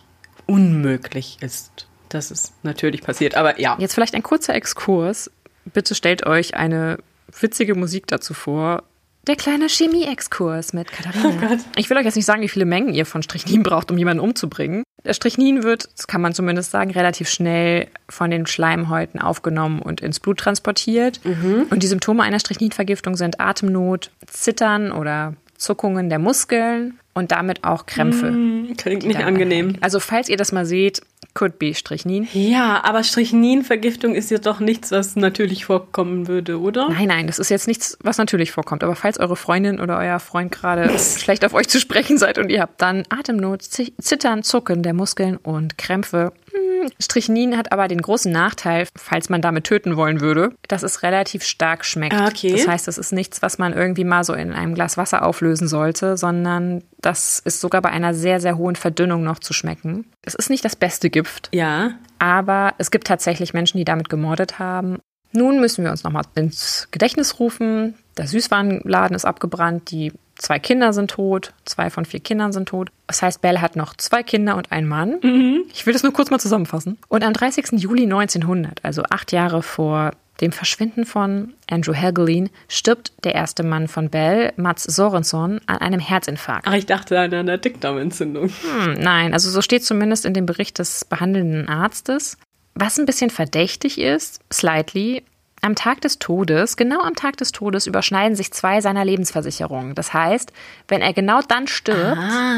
S3: unmöglich ist, dass es natürlich passiert. Aber ja.
S2: Jetzt vielleicht ein kurzer Exkurs. Bitte stellt euch eine witzige Musik dazu vor. Der kleine Chemie-Exkurs mit Katharina.
S3: Oh Gott.
S2: Ich will euch jetzt nicht sagen, wie viele Mengen ihr von Strychnin braucht, um jemanden umzubringen. Der Strychnin wird, das kann man zumindest sagen, relativ schnell von den Schleimhäuten aufgenommen und ins Blut transportiert. Und die Symptome einer Strychninvergiftung sind Atemnot, Zittern oder Zuckungen der Muskeln und damit auch Krämpfe.
S3: Klingt nicht angenehm.
S2: Also falls ihr das mal seht, could be Strychnin.
S3: Ja, aber Strychninvergiftung ist ja doch nichts, was natürlich vorkommen würde, oder?
S2: Nein, das ist jetzt nichts, was natürlich vorkommt. Aber falls eure Freundin oder euer Freund gerade schlecht auf euch zu sprechen seid und ihr habt dann Atemnot, Zittern, Zucken der Muskeln und Krämpfe. Strychnin hat aber den großen Nachteil, falls man damit töten wollen würde, dass es relativ stark schmeckt.
S3: Okay.
S2: Das heißt, es ist nichts, was man irgendwie mal so in einem Glas Wasser auflösen sollte, sondern das ist sogar bei einer sehr, sehr hohen Verdünnung noch zu schmecken. Es ist nicht das beste Gift,
S3: Ja.
S2: aber es gibt tatsächlich Menschen, die damit gemordet haben. Nun müssen wir uns nochmal ins Gedächtnis rufen. Der Süßwarenladen ist abgebrannt, die 2 Kinder sind tot, 2 von 4 Kindern sind tot. Das heißt, Belle hat noch 2 Kinder und einen Mann. Ich will das nur kurz mal zusammenfassen. Und am 30. Juli 1900, also 8 Jahre vor dem Verschwinden von Andrew Helgelien, stirbt der erste Mann von Belle, Mats Sorenson, an einem Herzinfarkt.
S3: Ach, ich dachte an einer Dickdarmentzündung.
S2: Nein, also so steht zumindest in dem Bericht des behandelnden Arztes. Was ein bisschen verdächtig ist, slightly, am Tag des Todes, genau am Tag des Todes, überschneiden sich 2 seiner Lebensversicherungen. Das heißt, wenn er genau dann stirbt,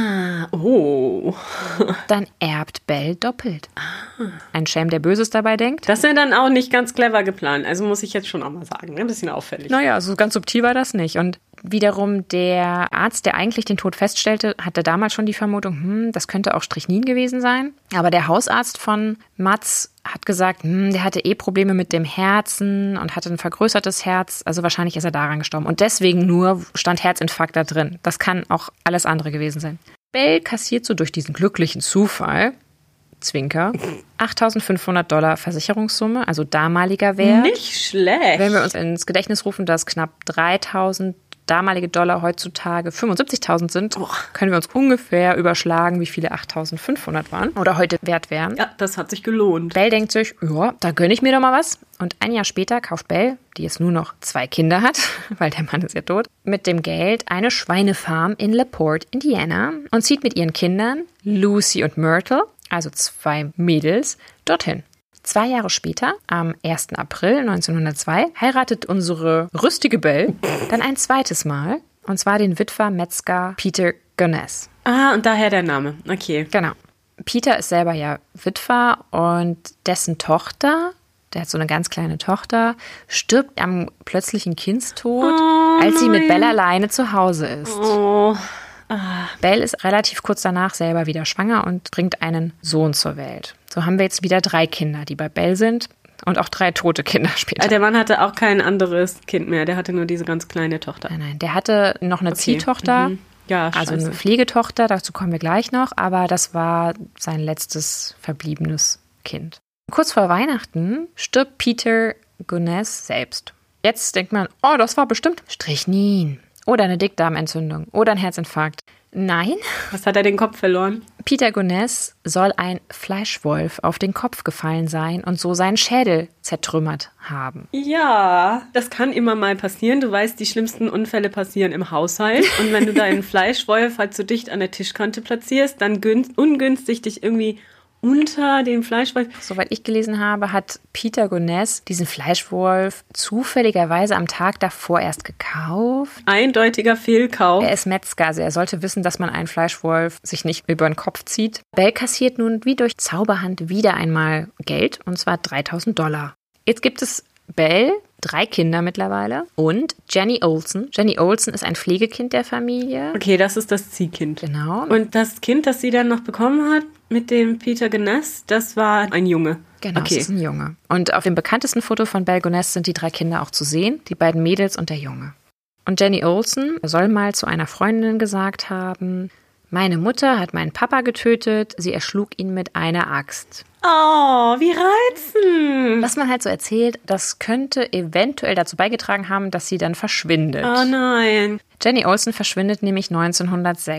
S2: dann erbt Belle doppelt. Ein Schelm, der Böses dabei denkt.
S3: Das ist ja dann auch nicht ganz clever geplant. Also muss ich jetzt schon auch mal sagen. Ein bisschen auffällig.
S2: Naja, so ganz subtil war das nicht. Und wiederum der Arzt, der eigentlich den Tod feststellte, hatte damals schon die Vermutung, das könnte auch Strychnin gewesen sein. Aber der Hausarzt von Mats hat gesagt, der hatte Probleme mit dem Herzen und hatte ein vergrößertes Herz. Also wahrscheinlich ist er daran gestorben. Und deswegen nur stand Herzinfarkt da drin. Das kann auch alles andere gewesen sein. Belle kassiert so durch diesen glücklichen Zufall, Zwinker, $8.500 Versicherungssumme, also damaliger Wert.
S3: Nicht schlecht.
S2: Wenn wir uns ins Gedächtnis rufen, dass knapp 3.000 damalige Dollar heutzutage 75.000 sind, können wir uns ungefähr überschlagen, wie viele 8.500 waren oder heute wert wären.
S3: Ja, das hat sich gelohnt.
S2: Belle denkt sich, ja, da gönne ich mir doch mal was. Und ein Jahr später kauft Belle, die jetzt nur noch 2 Kinder hat, weil der Mann ist ja tot, mit dem Geld eine Schweinefarm in LaPorte, Indiana und zieht mit ihren Kindern, Lucy und Myrtle, also 2 Mädels, dorthin. 2 Jahre später, am 1. April 1902, heiratet unsere rüstige Belle dann ein zweites Mal, und zwar den Witwer Metzger Peter Gunness.
S3: Ah, und daher der Name. Okay.
S2: Genau. Peter ist selber ja Witwer und dessen Tochter, der hat so eine ganz kleine Tochter, stirbt am plötzlichen Kindstod, als sie mit Belle alleine zu Hause ist. Belle ist relativ kurz danach selber wieder schwanger und bringt einen Sohn zur Welt. So haben wir jetzt wieder 3 Kinder, die bei Belle sind und auch 3 tote Kinder später.
S3: Der Mann hatte auch kein anderes Kind mehr, der hatte nur diese ganz kleine Tochter.
S2: Nein, der hatte noch eine Ziehtochter,
S3: Ja,
S2: also eine Pflegetochter, dazu kommen wir gleich noch, aber das war sein letztes verbliebenes Kind. Kurz vor Weihnachten stirbt Peter Gunness selbst. Jetzt denkt man, das war bestimmt Strychnin. Oder eine Dickdarmentzündung oder ein Herzinfarkt. Nein.
S3: Was hat er den Kopf verloren?
S2: Peter Gunness soll ein Fleischwolf auf den Kopf gefallen sein und so seinen Schädel zertrümmert haben.
S3: Ja, das kann immer mal passieren. Du weißt, die schlimmsten Unfälle passieren im Haushalt. Und wenn du deinen Fleischwolf halt so dicht an der Tischkante platzierst, dann ungünstig dich irgendwie unter dem Fleischwolf.
S2: Soweit ich gelesen habe, hat Peter Gunness diesen Fleischwolf zufälligerweise am Tag davor erst gekauft.
S3: Eindeutiger Fehlkauf.
S2: Er ist Metzger, also er sollte wissen, dass man einen Fleischwolf sich nicht über den Kopf zieht. Belle kassiert nun wie durch Zauberhand wieder einmal Geld, und zwar $3.000. Jetzt gibt es Belle, 3 Kinder mittlerweile, und Jenny Olsen. Jenny Olsen ist ein Pflegekind der Familie.
S3: Okay, das ist das Ziehkind.
S2: Genau.
S3: Und das Kind, das sie dann noch bekommen hat mit dem Peter Gunness, das war ein Junge.
S2: Genau,
S3: okay.
S2: Das ist ein Junge. Und auf dem bekanntesten Foto von Belle Gunness sind die 3 Kinder auch zu sehen, die beiden Mädels und der Junge. Und Jenny Olsen soll mal zu einer Freundin gesagt haben, meine Mutter hat meinen Papa getötet, sie erschlug ihn mit einer Axt.
S3: Oh, wie reizend.
S2: Was man halt so erzählt, das könnte eventuell dazu beigetragen haben, dass sie dann verschwindet.
S3: Oh nein.
S2: Jenny Olsen verschwindet nämlich 1906.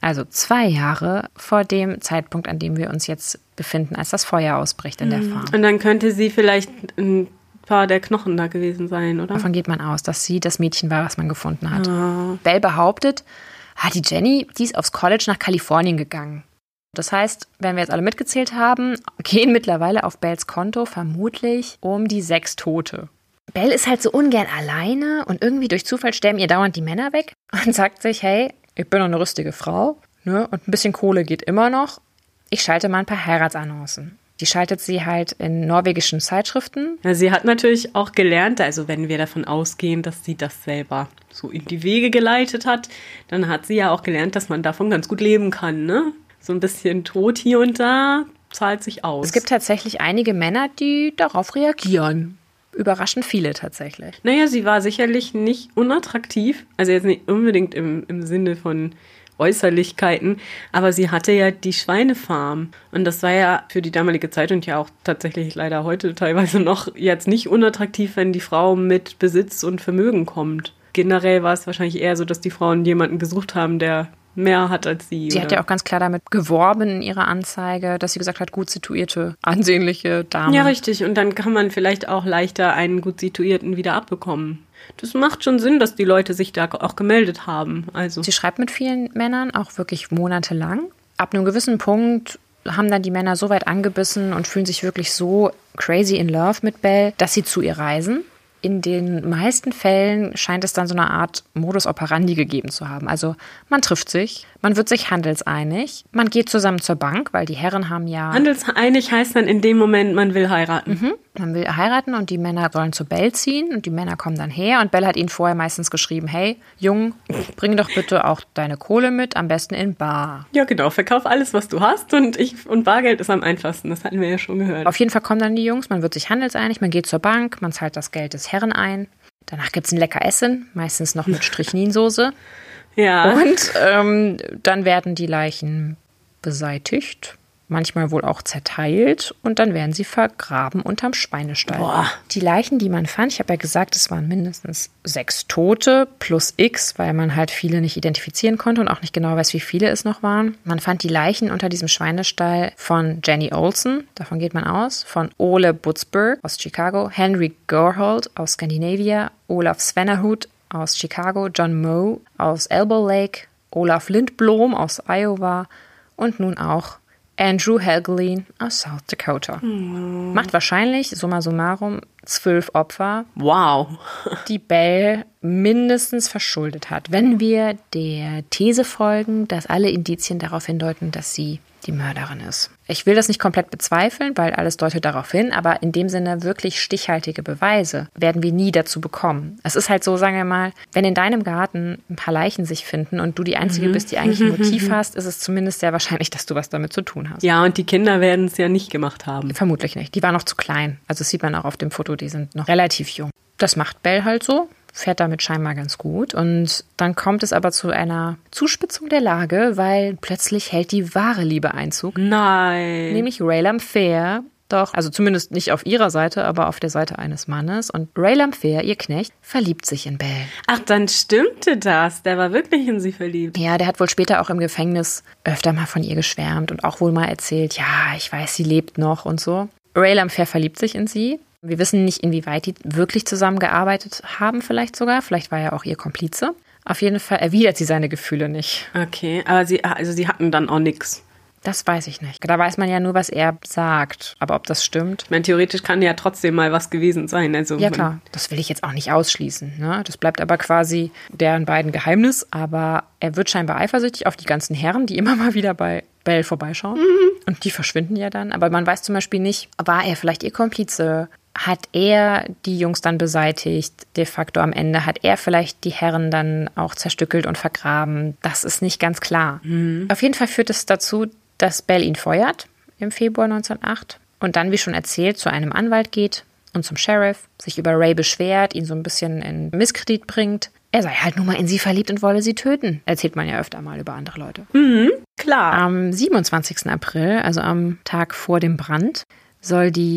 S2: Also 2 Jahre vor dem Zeitpunkt, an dem wir uns jetzt befinden, als das Feuer ausbricht in der Farm.
S3: Und dann könnte sie vielleicht ein paar der Knochen da gewesen sein, oder?
S2: Davon geht man aus, dass sie das Mädchen war, was man gefunden hat. Belle behauptet, die Jenny, die ist aufs College nach Kalifornien gegangen. Das heißt, wenn wir jetzt alle mitgezählt haben, gehen mittlerweile auf Belles Konto vermutlich um die 6 Tote. Belle ist halt so ungern alleine und irgendwie durch Zufall sterben ihr dauernd die Männer weg und sagt sich, hey, ich bin doch eine rüstige Frau, ne, und ein bisschen Kohle geht immer noch. Ich schalte mal ein paar Heiratsannoncen. Die schaltet sie halt in norwegischen Zeitschriften.
S3: Ja, sie hat natürlich auch gelernt, also wenn wir davon ausgehen, dass sie das selber so in die Wege geleitet hat, dann hat sie ja auch gelernt, dass man davon ganz gut leben kann, ne? So ein bisschen Tod hier und da zahlt sich aus.
S2: Es gibt tatsächlich einige Männer, die darauf reagieren. Überraschend viele tatsächlich.
S3: Naja, sie war sicherlich nicht unattraktiv, also jetzt nicht unbedingt im Sinne von Äußerlichkeiten, aber sie hatte ja die Schweinefarm und das war ja für die damalige Zeit und ja auch tatsächlich leider heute teilweise noch jetzt nicht unattraktiv, wenn die Frau mit Besitz und Vermögen kommt. Generell war es wahrscheinlich eher so, dass die Frauen jemanden gesucht haben, der mehr hat als sie.
S2: Sie hat ja auch ganz klar damit geworben in ihrer Anzeige, dass sie gesagt hat, gut situierte, ansehnliche Dame.
S3: Ja, richtig. Und dann kann man vielleicht auch leichter einen gut situierten wieder abbekommen. Das macht schon Sinn, dass die Leute sich da auch gemeldet haben. Also.
S2: Sie schreibt mit vielen Männern, auch wirklich monatelang. Ab einem gewissen Punkt haben dann die Männer so weit angebissen und fühlen sich wirklich so crazy in love mit Belle, dass sie zu ihr reisen. In den meisten Fällen scheint es dann so eine Art Modus operandi gegeben zu haben. Also man trifft sich, man wird sich handelseinig, man geht zusammen zur Bank, weil die Herren haben ja...
S3: Handelseinig heißt dann in dem Moment, man will heiraten.
S2: Man will heiraten und die Männer sollen zu Belle ziehen und die Männer kommen dann her und Belle hat ihnen vorher meistens geschrieben, hey, Jung, bring doch bitte auch deine Kohle mit, am besten in bar.
S3: Ja genau, verkauf alles, was du hast und Bargeld ist am einfachsten, das hatten wir ja schon gehört.
S2: Auf jeden Fall kommen dann die Jungs, man wird sich handelseinig, man geht zur Bank, man zahlt das Geld des Herren ein. Danach gibt es ein lecker Essen, meistens noch mit Strichninsoße.
S3: Ja.
S2: Und dann werden die Leichen beseitigt, manchmal wohl auch zerteilt und dann werden sie vergraben unterm Schweinestall.
S3: Boah.
S2: Die Leichen, die man fand, ich habe ja gesagt, es waren mindestens 6 Tote plus X, weil man halt viele nicht identifizieren konnte und auch nicht genau weiß, wie viele es noch waren. Man fand die Leichen unter diesem Schweinestall von Jenny Olsen, davon geht man aus, von Ole Butzberg aus Chicago, Henry Gerhold aus Scandinavia, Olaf Svennerhut aus Chicago, John Moe aus Elbow Lake, Olaf Lindblom aus Iowa und nun auch Andrew Helgelien aus South Dakota. Macht wahrscheinlich, summa summarum, 12 Opfer.
S3: Wow.
S2: Die Belle mindestens verschuldet hat. Wenn wir der These folgen, dass alle Indizien darauf hindeuten, dass sie die Mörderin ist. Ich will das nicht komplett bezweifeln, weil alles deutet darauf hin, aber in dem Sinne wirklich stichhaltige Beweise werden wir nie dazu bekommen. Es ist halt so, sagen wir mal, wenn in deinem Garten ein paar Leichen sich finden und du die Einzige bist, die eigentlich ein Motiv hast, ist es zumindest sehr wahrscheinlich, dass du was damit zu tun hast.
S3: Ja, und die Kinder werden es ja nicht gemacht haben.
S2: Vermutlich nicht. Die waren noch zu klein. Also das sieht man auch auf dem Foto, die sind noch relativ jung. Das macht Belle halt so. Fährt damit scheinbar ganz gut. Und dann kommt es aber zu einer Zuspitzung der Lage, weil plötzlich hält die wahre Liebe Einzug.
S3: Nein.
S2: Nämlich Raylam Fair. Doch, also zumindest nicht auf ihrer Seite, aber auf der Seite eines Mannes. Und Raylam Fair, ihr Knecht, verliebt sich in Belle.
S3: Ach, dann stimmte das. Der war wirklich in sie verliebt.
S2: Ja, der hat wohl später auch im Gefängnis öfter mal von ihr geschwärmt und auch wohl mal erzählt, ja, ich weiß, sie lebt noch und so. Raylam Fair verliebt sich in sie. Wir wissen nicht, inwieweit die wirklich zusammengearbeitet haben, vielleicht sogar. Vielleicht war er auch ihr Komplize. Auf jeden Fall erwidert sie seine Gefühle nicht.
S3: Okay, aber sie hatten dann auch nichts.
S2: Das weiß ich nicht. Da weiß man ja nur, was er sagt. Aber ob das stimmt?
S3: Ich meine, theoretisch kann ja trotzdem mal was gewesen sein. Also
S2: ja klar, das will ich jetzt auch nicht ausschließen. Ne? Das bleibt aber quasi deren beiden Geheimnis. Aber er wird scheinbar eifersüchtig auf die ganzen Herren, die immer mal wieder bei Belle vorbeischauen. Und die verschwinden ja dann. Aber man weiß zum Beispiel nicht, war er vielleicht ihr Komplize? Hat er die Jungs dann beseitigt? De facto am Ende hat er vielleicht die Herren dann auch zerstückelt und vergraben? Das ist nicht ganz klar. Auf jeden Fall führt es dazu, dass Belle ihn feuert im Februar 1908 und dann, wie schon erzählt, zu einem Anwalt geht und zum Sheriff, sich über Ray beschwert, ihn so ein bisschen in Misskredit bringt. Er sei halt nur mal in sie verliebt und wolle sie töten. Erzählt man ja öfter mal über andere Leute.
S3: Klar.
S2: Am 27. April, also am Tag vor dem Brand, soll die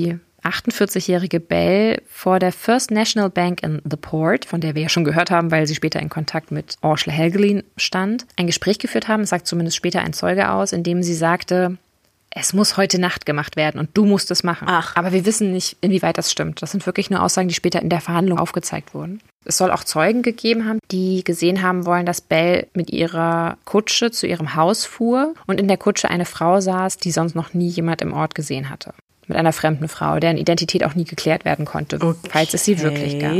S2: 48-jährige Belle vor der First National Bank in The Port, von der wir ja schon gehört haben, weil sie später in Kontakt mit Ursula Helgelien stand, ein Gespräch geführt haben, sagt zumindest später ein Zeuge aus, in dem sie sagte, es muss heute Nacht gemacht werden und du musst es machen.
S3: Ach.
S2: Aber wir wissen nicht, inwieweit das stimmt. Das sind wirklich nur Aussagen, die später in der Verhandlung aufgezeigt wurden. Es soll auch Zeugen gegeben haben, die gesehen haben wollen, dass Belle mit ihrer Kutsche zu ihrem Haus fuhr und in der Kutsche eine Frau saß, die sonst noch nie jemand im Ort gesehen hatte. Mit einer fremden Frau, deren Identität auch nie geklärt werden konnte, falls es sie wirklich gab.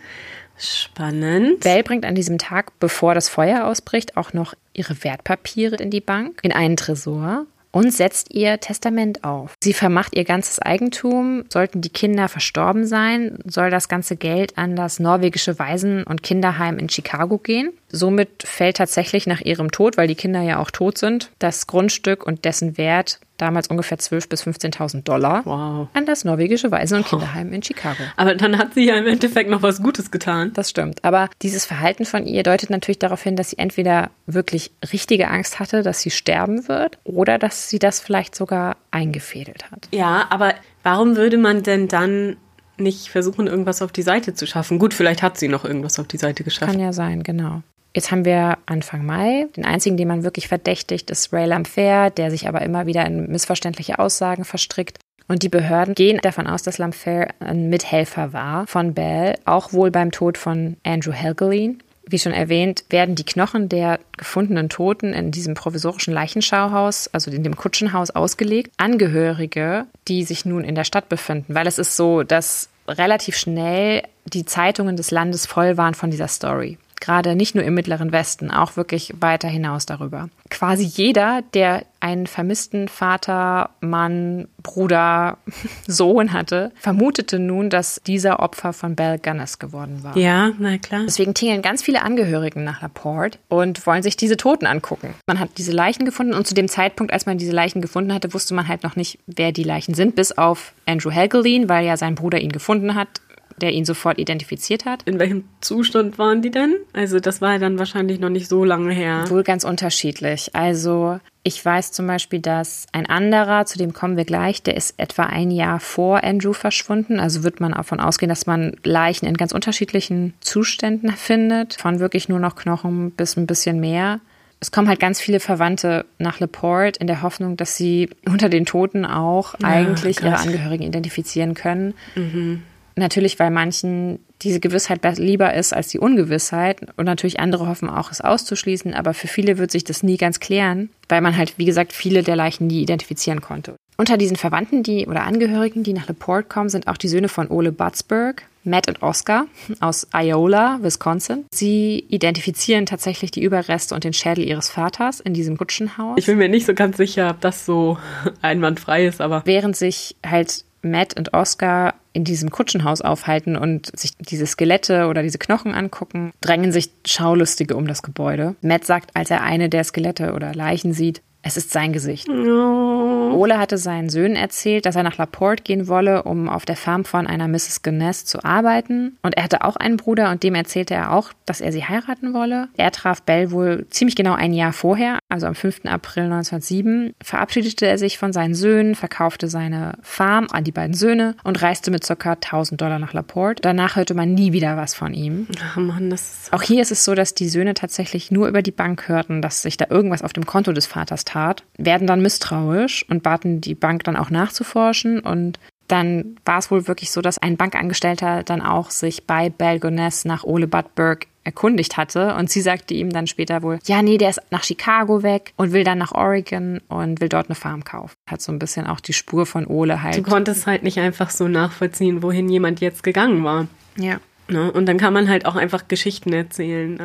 S3: Spannend.
S2: Belle bringt an diesem Tag, bevor das Feuer ausbricht, auch noch ihre Wertpapiere in die Bank, in einen Tresor und setzt ihr Testament auf. Sie vermacht ihr ganzes Eigentum. Sollten die Kinder verstorben sein, soll das ganze Geld an das norwegische Waisen- und Kinderheim in Chicago gehen. Somit fällt tatsächlich nach ihrem Tod, weil die Kinder ja auch tot sind, das Grundstück und dessen Wert, damals ungefähr 12.000 bis 15.000 $, an das norwegische Waisen- und Kinderheim in Chicago.
S3: Aber dann hat sie ja im Endeffekt noch was Gutes getan.
S2: Das stimmt. Aber dieses Verhalten von ihr deutet natürlich darauf hin, dass sie entweder wirklich richtige Angst hatte, dass sie sterben wird, oder dass sie das vielleicht sogar eingefädelt hat.
S3: Ja, aber warum würde man denn dann nicht versuchen, irgendwas auf die Seite zu schaffen? Gut, vielleicht hat sie noch irgendwas auf die Seite geschafft.
S2: Kann ja sein, genau. Jetzt haben wir Anfang Mai. Den einzigen, den man wirklich verdächtigt, ist Ray Lamphere, der sich aber immer wieder in missverständliche Aussagen verstrickt. Und die Behörden gehen davon aus, dass Lamphere ein Mithelfer war von Belle, auch wohl beim Tod von Andrew Helgelien. Wie schon erwähnt, werden die Knochen der gefundenen Toten in diesem provisorischen Leichenschauhaus, also in dem Kutschenhaus, ausgelegt. Angehörige, die sich nun in der Stadt befinden, weil es ist so, dass relativ schnell die Zeitungen des Landes voll waren von dieser Story. Gerade nicht nur im Mittleren Westen, auch wirklich weiter hinaus darüber. Quasi jeder, der einen vermissten Vater, Mann, Bruder, Sohn hatte, vermutete nun, dass dieser Opfer von Belle Gunness geworden war.
S3: Ja, na klar.
S2: Deswegen tingeln ganz viele Angehörigen nach La Porte und wollen sich diese Toten angucken. Man hat diese Leichen gefunden und zu dem Zeitpunkt, als man diese Leichen gefunden hatte, wusste man halt noch nicht, wer die Leichen sind, bis auf Andrew Helgelien, weil ja sein Bruder ihn gefunden hat, der ihn sofort identifiziert hat.
S3: In welchem Zustand waren die denn? Also das war dann wahrscheinlich noch nicht so lange her.
S2: Wohl ganz unterschiedlich. Also ich weiß zum Beispiel, dass ein anderer, zu dem kommen wir gleich, der ist etwa ein Jahr vor Andrew verschwunden. Also wird man davon ausgehen, dass man Leichen in ganz unterschiedlichen Zuständen findet. Von wirklich nur noch Knochen bis ein bisschen mehr. Es kommen halt ganz viele Verwandte nach La Porte in der Hoffnung, dass sie unter den Toten auch eigentlich ihre Angehörigen identifizieren können. Mhm. Natürlich, weil manchen diese Gewissheit lieber ist als die Ungewissheit. Und natürlich andere hoffen auch, es auszuschließen. Aber für viele wird sich das nie ganz klären, weil man halt, wie gesagt, viele der Leichen nie identifizieren konnte. Unter diesen Verwandten oder Angehörigen, die nach La Porte kommen, sind auch die Söhne von Ole Butsberg, Matt und Oscar aus Iola, Wisconsin. Sie identifizieren tatsächlich die Überreste und den Schädel ihres Vaters in diesem Kutschenhaus.
S3: Ich bin mir nicht so ganz sicher, ob das so einwandfrei ist, aber...
S2: Während sich halt Matt und Oscar in diesem Kutschenhaus aufhalten und sich diese Skelette oder diese Knochen angucken, drängen sich Schaulustige um das Gebäude. Matt sagt, als er eine der Skelette oder Leichen sieht, es ist sein Gesicht. Oh. Ole hatte seinen Söhnen erzählt, dass er nach La Porte gehen wolle, um auf der Farm von einer Mrs. Gunness zu arbeiten. Und er hatte auch einen Bruder und dem erzählte er auch, dass er sie heiraten wolle. Er traf Belle wohl ziemlich genau ein Jahr vorher, also am 5. April 1907, verabschiedete er sich von seinen Söhnen, verkaufte seine Farm an die beiden Söhne und reiste mit ca. $1.000 nach La Porte. Danach hörte man nie wieder was von ihm.
S3: Ach Mann, das...
S2: Auch hier ist es so, dass die Söhne tatsächlich nur über die Bank hörten, dass sich da irgendwas auf dem Konto des Vaters tat, werden dann misstrauisch und baten die Bank dann auch nachzuforschen. Und dann war es wohl wirklich so, dass ein Bankangestellter dann auch sich bei Belle Gunness nach Ole Butsberg erkundigt hatte. Und sie sagte ihm dann später wohl, ja, nee, der ist nach Chicago weg und will dann nach Oregon und will dort eine Farm kaufen. Hat so ein bisschen auch die Spur von Ole halt.
S3: Du konntest halt nicht einfach so nachvollziehen, wohin jemand jetzt gegangen war.
S2: Ja.
S3: Ne? Und dann kann man halt auch einfach Geschichten erzählen.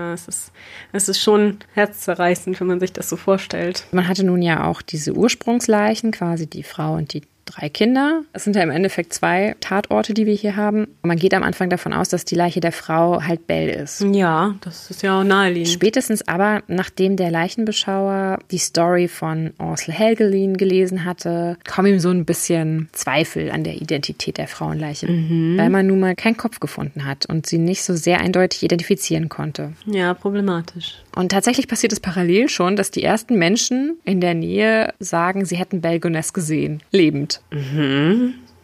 S3: Es ist schon herzzerreißend, wenn man sich das so vorstellt.
S2: Man hatte nun ja auch diese Ursprungsleichen, quasi die Frau und die 3 Kinder. Es sind ja im Endeffekt 2 Tatorte, die wir hier haben. Und man geht am Anfang davon aus, dass die Leiche der Frau halt Belle ist.
S3: Ja, das ist ja auch naheliegend.
S2: Spätestens aber, nachdem der Leichenbeschauer die Story von Ursula Helgelien gelesen hatte, kommen ihm so ein bisschen Zweifel an der Identität der Frauenleiche. Weil man nun mal keinen Kopf gefunden hat und sie nicht so sehr eindeutig identifizieren konnte.
S3: Ja, problematisch.
S2: Und tatsächlich passiert es parallel schon, dass die ersten Menschen in der Nähe sagen, sie hätten Belle Gunness gesehen, lebend.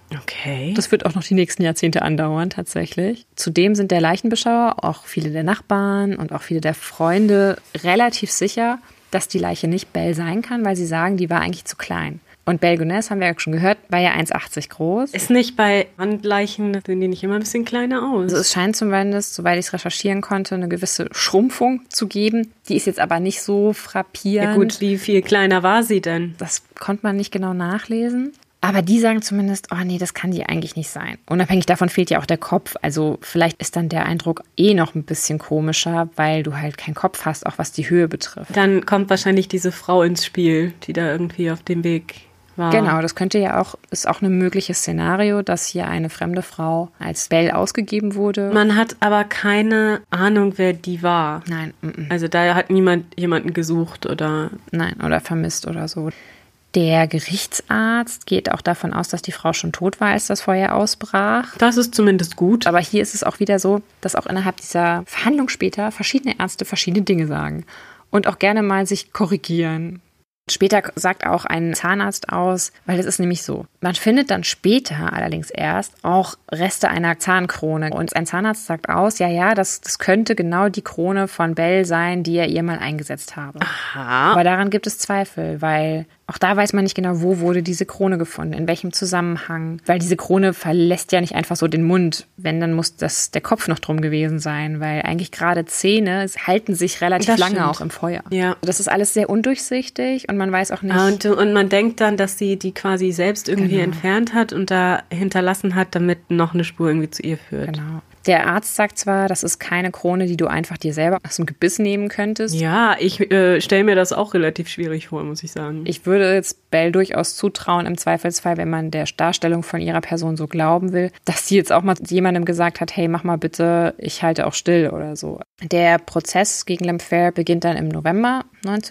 S3: Okay.
S2: Das wird auch noch die nächsten Jahrzehnte andauern, tatsächlich. Zudem sind der Leichenbeschauer, auch viele der Nachbarn und auch viele der Freunde relativ sicher, dass die Leiche nicht Belle sein kann, weil sie sagen, die war eigentlich zu klein. Und Belle Gunness, haben wir ja schon gehört, war ja 1,80 groß.
S3: Ist nicht bei Handleichen, sehen die nicht immer ein bisschen kleiner aus?
S2: Also es scheint zumindest, soweit ich es recherchieren konnte, eine gewisse Schrumpfung zu geben. Die ist jetzt aber nicht so frappierend.
S3: Ja gut, wie viel kleiner war sie denn?
S2: Das konnte man nicht genau nachlesen. Aber die sagen zumindest, oh nee, das kann die eigentlich nicht sein. Unabhängig davon fehlt ja auch der Kopf. Also vielleicht ist dann der Eindruck noch ein bisschen komischer, weil du halt keinen Kopf hast, auch was die Höhe betrifft.
S3: Dann kommt wahrscheinlich diese Frau ins Spiel, die da irgendwie auf dem Weg war.
S2: Genau, das könnte ja auch, ist auch ein mögliches Szenario, dass hier eine fremde Frau als Belle ausgegeben wurde.
S3: Man hat aber keine Ahnung, wer die war.
S2: Nein.
S3: Also da hat niemand jemanden gesucht oder...
S2: Nein, oder vermisst oder so. Der Gerichtsarzt geht auch davon aus, dass die Frau schon tot war, als das Feuer ausbrach.
S3: Das ist zumindest gut.
S2: Aber hier ist es auch wieder so, dass auch innerhalb dieser Verhandlung später verschiedene Ärzte verschiedene Dinge sagen und auch gerne mal sich korrigieren. Später sagt auch ein Zahnarzt aus, weil es ist nämlich so, man findet dann später allerdings erst auch Reste einer Zahnkrone. Und ein Zahnarzt sagt aus, ja, das könnte genau die Krone von Belle sein, die er ihr mal eingesetzt habe.
S3: Aha.
S2: Aber daran gibt es Zweifel, weil auch da weiß man nicht genau, wo wurde diese Krone gefunden, in welchem Zusammenhang. Weil diese Krone verlässt ja nicht einfach so den Mund. Wenn, dann muss der Kopf noch drum gewesen sein, weil eigentlich gerade Zähne halten sich relativ lange auch im Feuer.
S3: Ja.
S2: Das ist alles sehr undurchsichtig und man weiß auch nicht.
S3: Und man denkt dann, dass sie die quasi selbst irgendwie entfernt hat und da hinterlassen hat, damit noch eine Spur irgendwie zu ihr führt.
S2: Genau. Der Arzt sagt zwar, das ist keine Krone, die du einfach dir selber aus dem Gebiss nehmen könntest.
S3: Ja, ich stelle mir das auch relativ schwierig vor, muss ich sagen.
S2: Ich würde jetzt Belle durchaus zutrauen, im Zweifelsfall, wenn man der Darstellung von ihrer Person so glauben will, dass sie jetzt auch mal jemandem gesagt hat, hey, mach mal bitte, ich halte auch still oder so. Der Prozess gegen Lemfair beginnt dann im November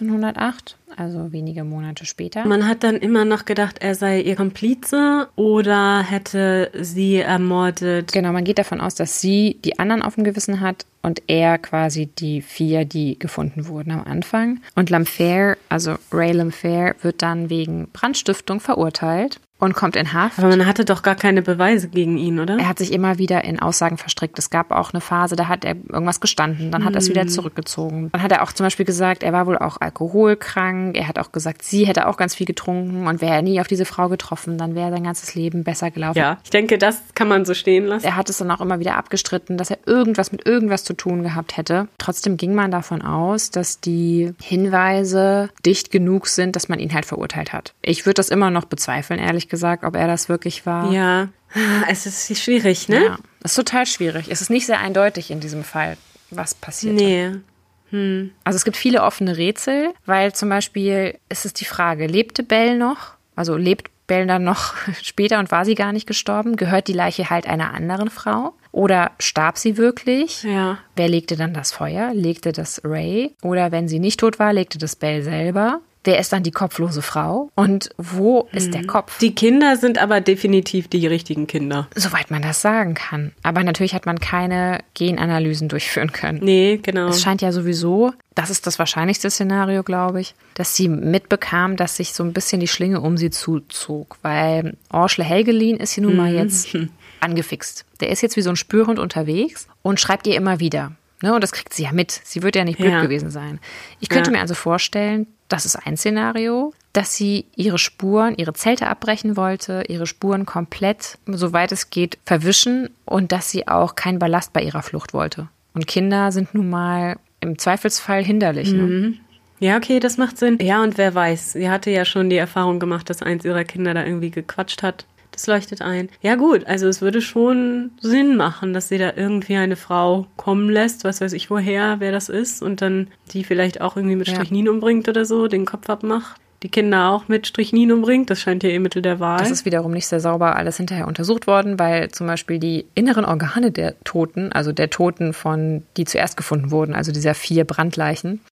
S2: 1908. Also wenige Monate später.
S3: Man hat dann immer noch gedacht, er sei ihr Komplize oder hätte sie ermordet.
S2: Genau, man geht davon aus, dass sie die anderen auf dem Gewissen hat und er quasi die 4, die gefunden wurden am Anfang. Und Lemfair, also Ray Lemfair, wird dann wegen Brandstiftung verurteilt und kommt in Haft.
S3: Aber man hatte doch gar keine Beweise gegen ihn, oder?
S2: Er hat sich immer wieder in Aussagen verstrickt. Es gab auch eine Phase, da hat er irgendwas gestanden, dann hat er es wieder zurückgezogen. Dann hat er auch zum Beispiel gesagt, er war wohl auch alkoholkrank. Er hat auch gesagt, sie hätte auch ganz viel getrunken und wäre er nie auf diese Frau getroffen, dann wäre sein ganzes Leben besser gelaufen.
S3: Ja, ich denke, das kann man so stehen lassen.
S2: Er hat es dann auch immer wieder abgestritten, dass er irgendwas mit irgendwas zu tun gehabt hätte. Trotzdem ging man davon aus, dass die Hinweise dicht genug sind, dass man ihn halt verurteilt hat. Ich würde das immer noch bezweifeln, ehrlich gesagt, ob er das wirklich war.
S3: Ja, es ist schwierig, ne?
S2: Ja, es ist total schwierig. Es ist nicht sehr eindeutig in diesem Fall, was passiert.
S3: Nee.
S2: Also es gibt viele offene Rätsel, weil zum Beispiel ist es die Frage, lebte Belle noch? Also lebt Belle dann noch später und war sie gar nicht gestorben? Gehört die Leiche halt einer anderen Frau? Oder starb sie wirklich?
S3: Ja.
S2: Wer legte dann das Feuer? Legte das Ray? Oder wenn sie nicht tot war, legte das Belle selber? Wer ist dann die kopflose Frau? Und wo ist der Kopf?
S3: Die Kinder sind aber definitiv die richtigen Kinder.
S2: Soweit man das sagen kann. Aber natürlich hat man keine Genanalysen durchführen können.
S3: Nee, genau.
S2: Es scheint ja sowieso, das ist das wahrscheinlichste Szenario, glaube ich, dass sie mitbekam, dass sich so ein bisschen die Schlinge um sie zuzog. Weil Orschle Helgelien ist hier nun mal jetzt angefixt. Der ist jetzt wie so ein Spürhund unterwegs und schreibt ihr immer wieder. Ne, und das kriegt sie ja mit. Sie wird ja nicht blöd gewesen sein. Ich könnte mir also vorstellen, das ist ein Szenario, dass sie ihre Spuren, ihre Zelte abbrechen wollte, ihre Spuren komplett, soweit es geht, verwischen und dass sie auch keinen Ballast bei ihrer Flucht wollte. Und Kinder sind nun mal im Zweifelsfall hinderlich. Ne?
S3: Ja, okay, das macht Sinn. Ja, und wer weiß, sie hatte ja schon die Erfahrung gemacht, dass eins ihrer Kinder da irgendwie gequatscht hat. Das leuchtet ein. Ja gut, also es würde schon Sinn machen, dass sie da irgendwie eine Frau kommen lässt, was weiß ich woher, wer das ist, und dann die vielleicht auch irgendwie mit Strychnin umbringt oder so, den Kopf abmacht. Die Kinder auch mit Strychnin umbringt, das scheint ja ihr Mittel der Wahl.
S2: Das ist wiederum nicht sehr sauber alles hinterher untersucht worden, weil zum Beispiel die inneren Organe der Toten, also der Toten die zuerst gefunden wurden, also dieser 4 Brandleichen,